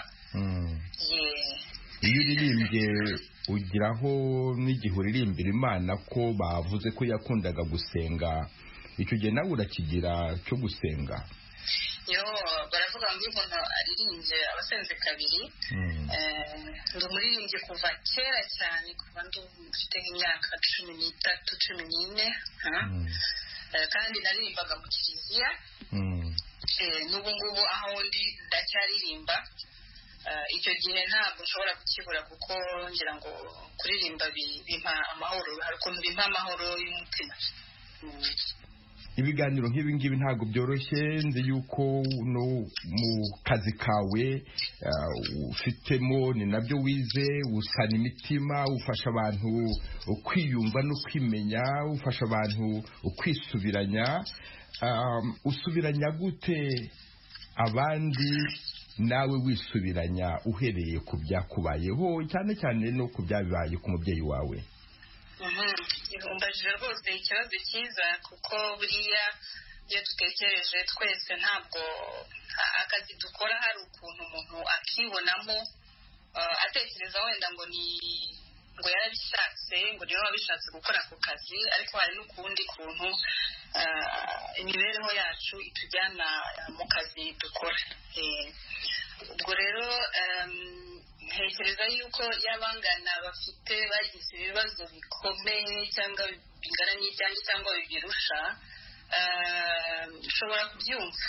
Iyo uririmbye ugiraho n'igihe uririmbira Imana ko bavuze ko yakundaga gusenga, icyo gihe nawe urakigira cyo gusenga? baravuga ngo umuntu aririmbye abasenze kabiri. ndi umuririmbyi kuva kera cyane, kuva mfite nk'imyaka 13-14, kandi naririmbaga mu kiliziya. n'ubu ngubu aho ndi ndacyaririmba. icyo gihe ntabwo nshobora kukibura, kuko ngira ngo kuririmba bimpa amahoro, hari ukuntu bimpa amahoro y'umutima. Ibiganiro nk'ibi ngibi ntabwo byoroshye, nzi yuko no mu kazi kawe ufitemo ni nabyo wize, usana imitima, ufasha abantu kwiyumva no kwimenya, ufasha abantu kwisubiranya. Usubiranya gute abandi nawe wisubiranya uhereye ku byakubayeho, cyane cyane no ku byabaye ku mubyeyi wawe? Umbajije rwose ikibazo cyiza, kuko buriya iyo dutekereje twese, ntabwo akazi dukora hari ukuntu umuntu akibonamo, atekereza wenda ngo yarabishatse, ngo niwe wabishatse gukora ako kazi. Ariko hari n'ukundi kuntu imibereho yacu itujyana mu kazi dukora. ubwo rero ntekereza yuko y'abangana bagize ibibazo bikomeye cyangwa bingana n'ibyanjye cyangwa bibirusha, ushobora kubyumva.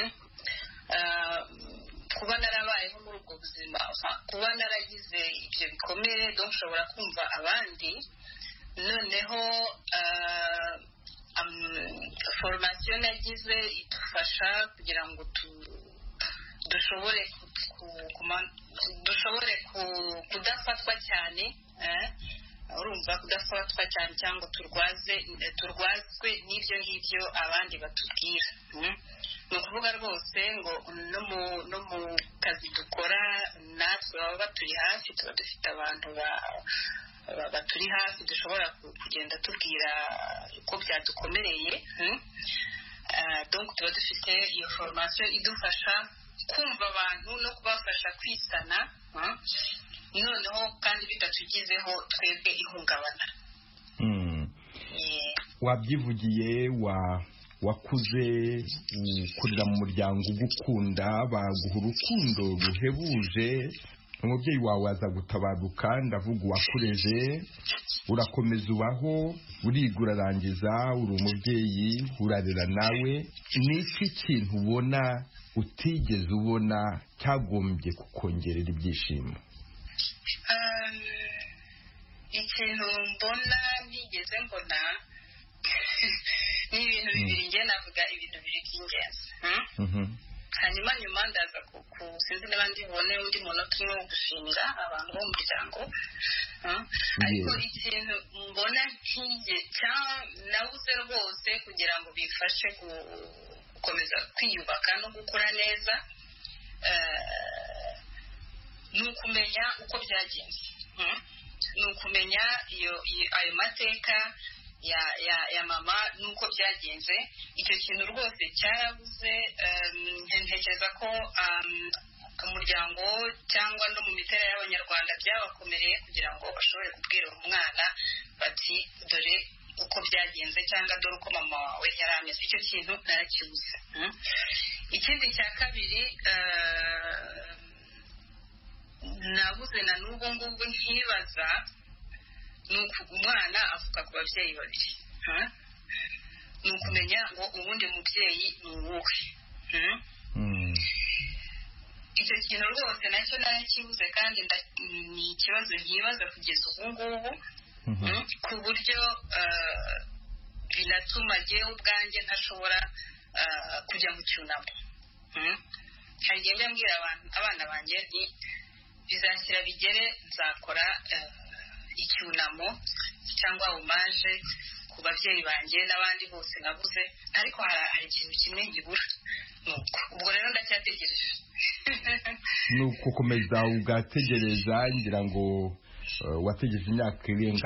kuba narabayeho muri ubwo buzima, kuba naragize ibyo bikomeye, donc ushobora kumva abandi. noneho formation nagize idufasha kugira ngo dushobore kudafatwa cyane, urumva, kudafatwa cyane cyangwa turwazwe n'ibyo ngibyo abandi batubwira. ni ukuvuga rwose ngo no mu kazi dukora natwe baba baturi hafi, tuba dufite abantu baturi hafi dushobora kugenda tubwira uko byadukomereye. donc tuba dufite iyo formation idufasha kumva abantu no kubafasha kwisana, noneho kandi bitatugizeho twebwe ihungabana. wabyivugiye wakuze ukurira mu muryango ugukunda, baguha urukundo ruhebuje. Umubyeyi wawe aza gutabaruka, ndavuga uwakureje, urakomeza ubaho, uriga urarangiza, uri umubyeyi, urarera nawe. Ni iki kintu ubona utigeze ubona cyagombye kukongerera ibyishimo? ikintu mbona ntigeze mbona ni ibintu bibiri. Njye navuga ibintu bibiri by'ingenzi. hanyuma nyuma ndaza sinzi niba ndibone undi munota umwe wo gushimira abantu bo mu muryango. ariko ikintu mbona nabuze rwose kugira ngo bifashe gukomeza kwiyubaka no gukora neza, ni ukumenya uko byagenze, ni ukumenya ayo mateka ya mama nuko byagenze. icyo kintu rwose cyarabuze. ntekereza ko umuryango cyangwa no mu mitera y'abanyarwanda byabakomereye kugira ngo bashobore kubwira umwana bati dore uko byagenze, cyangwa dore uko mama wawe yari ameze. icyo kintu narakibuze. ikindi cya kabiri nabuze na n'ubu ngubu nkibaza umwana avuka ku babyeyi babiri ni ukumenya ngo ubundi mubyeyi ni uwuhe. icyo kintu rwose nacyo narakibuze kandi ni ikibazo nkibaza kugeza ubu ngubu ku buryo binatuma jyewe ubwanjye ntashobora kujya mu cyunamo. hari igihe njya mbwira abana banjye nti bizashyira bigere nzakora icyunamo cyangwa homaje ku babyeyi banjye n'abandi bose nabuze, ariko hari ikintu kimwe ngibura. ubwo rero ndacyategereje. ni ukukomeza ugategereza, ngira ngo wategereje imyaka irenga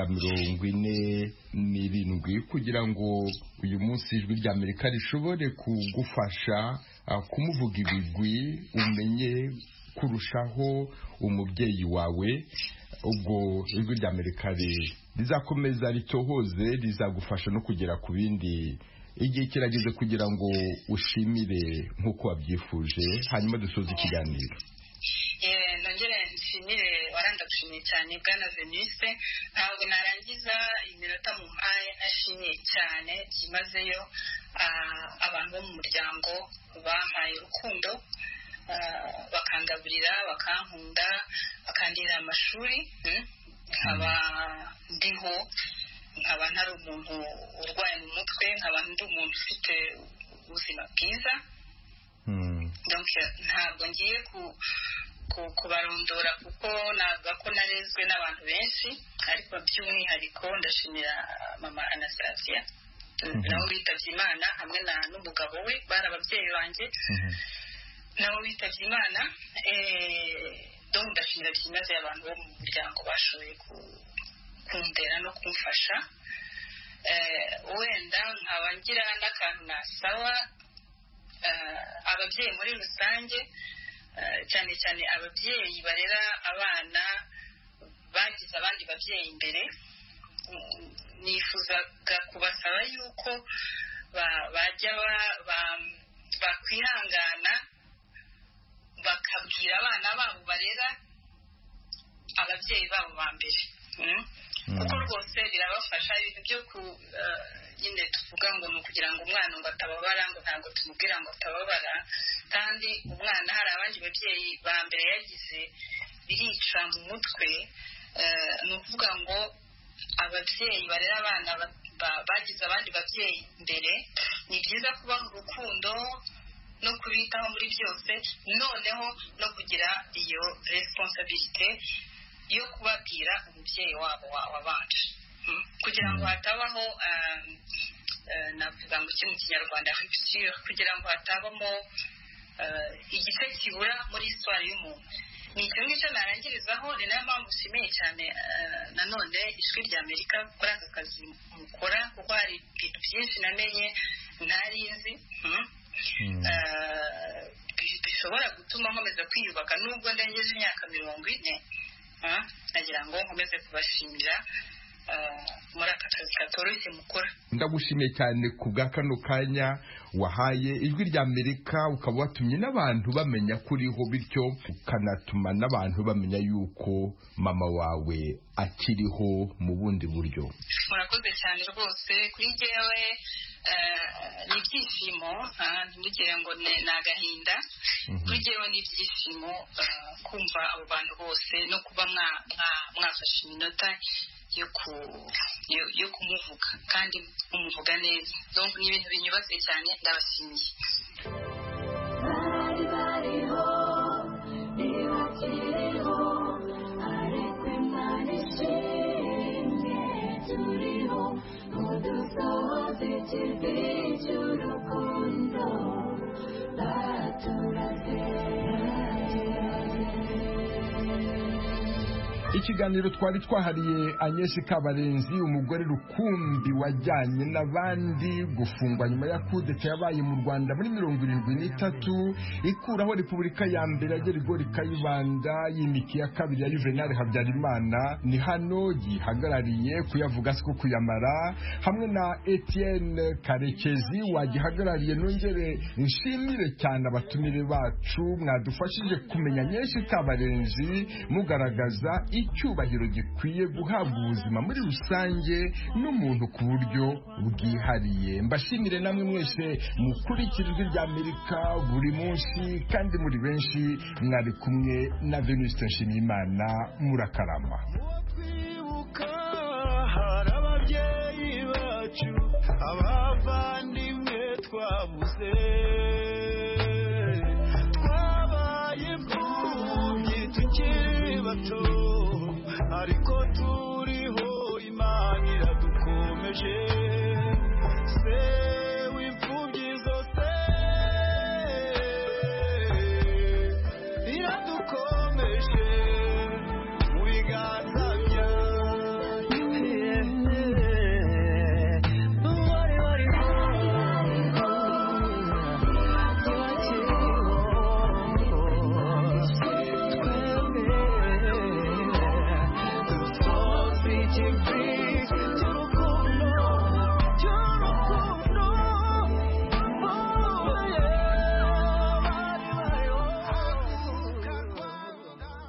47 kugira ngo uyu munsi ijwi ry'Amerika rishobore kugufasha kumuvuga ibigwi, umenye kurushaho umubyeyi wawe. ubwo ijwi ry'Amerika rizakomeza ritohoze, rizagufasha no kugera ku bindi. igihe kirageze kugira ngo ushimire nk'uko wabyifuje, hanyuma dusoze ikiganiro. nongere nshimire, warandagushimiye cyane bwana Veniste. ntabwo narangiza iminota mu mpaye nashimiye cyane byimazeyo abantu bo mu muryango bampaye urukundo, bakangaburira, bakankunda, bakandira amashuri, nkaba ndiho, nkaba ntari umuntu urwaye mu mutwe, nkaba ndi umuntu ufite ubuzima bwiza. ntabwo ngiye kubarondora kuko navuga ko narezwe n'abantu benshi, ariko by'umwihariko ndashimira mama Anastasia nawe witabye Imana hamwe n'umugabo we, bari ababyeyi banjye nawe witabye Imana. ndashimira byimazeyo abantu bo mu muryango bashoboye kundera no kumfasha. wenda nkaba ngira n'akantu nasaba ababyeyi muri rusange, cyane cyane ababyeyi barera abana bagize abandi babyeyi imbere. nifuzaga kubasaba yuko bajya bakwihangana bakabwira abana babo barera ababyeyi babo ba mbere, kuko rwose birabafasha. ibintu byo nyine tuvuga ngo ni ukugira ngo umwana ngo atababara, ngo ntabwo tumubwira ngo atababara, kandi umwana hari abandi babyeyi ba mbere yagize, birica mu mutwe. ni ukuvuga ngo ababyeyi barera abana bagize abandi babyeyi mbere, ni byiza kubaha urukundo no kubitaho muri byose, noneho no kugira iyo responsabilité yo kubabwira umubyeyi wabo wabanje, kugira ngo hatabaho navuga ngo mu kinyarwanda rupture, kugira ngo hatabamo igice kibura muri histoire y'umuntu. ni icyo ngicyo narangirizaho. ni nayo mpamvu nshimiye cyane nanone ijwi ry'Amerika kuri aka kazi mukora, kuko hari ibintu byinshi namenye ntari nzi bishobora gutuma nkomeza kwiyubaka nubwo ndengeje imyaka 40. nagira ngo nkomeze kubashimira muri aka kazi katoroshye mukora. ndagushimiye cyane ku bwa kano kanya wahaye ijwi ry'Amerika, ukaba watumye n'abantu bamenya kuriho, bityo ukanatuma n'abantu bamenya yuko mama wawe akiriho mu bundi buryo. murakoze cyane rwose. kuri jyewe ni ibyishimo, ntimugire ngo ni agahinda. kuri jyewe ni ibyishimo kumva abo bantu bose no kuba mwafashe iminota yo kumuvuga kandi kumuvuga neza. ni ibintu binyubatse cyane, ndabashimiye. ikiganiro twari twahariye Agnes Kabarenzi, umugore rukumbi wajyanye n'abandi gufungwa nyuma ya kudeta yabaye mu Rwanda muri 73 ikuraho Repubulika ya mbere ya Gerigori Kayibanda, yimiki ya kabiri ya Juvenal Habyarimana. ni hano gihagarariye kuyavuga siko kuyamara, hamwe na Etienne Karekezi wagihagarariye. nongere nshimire cyane abatumire bacu mwadufashije kumenya Agnes Kabarenzi, mugaragaza icyubahiro gikwiye guhabwa ubuzima muri rusange n'umuntu ku buryo bwihariye. Mbashimire namwe mwese mukurikira Ijwi ry'Amerika buri munsi kandi muri benshi. Mwari kumwe na Venuste Nshimiyimana. Murakarama. Hari ababyeyi bacu, abavandimwe twabuze.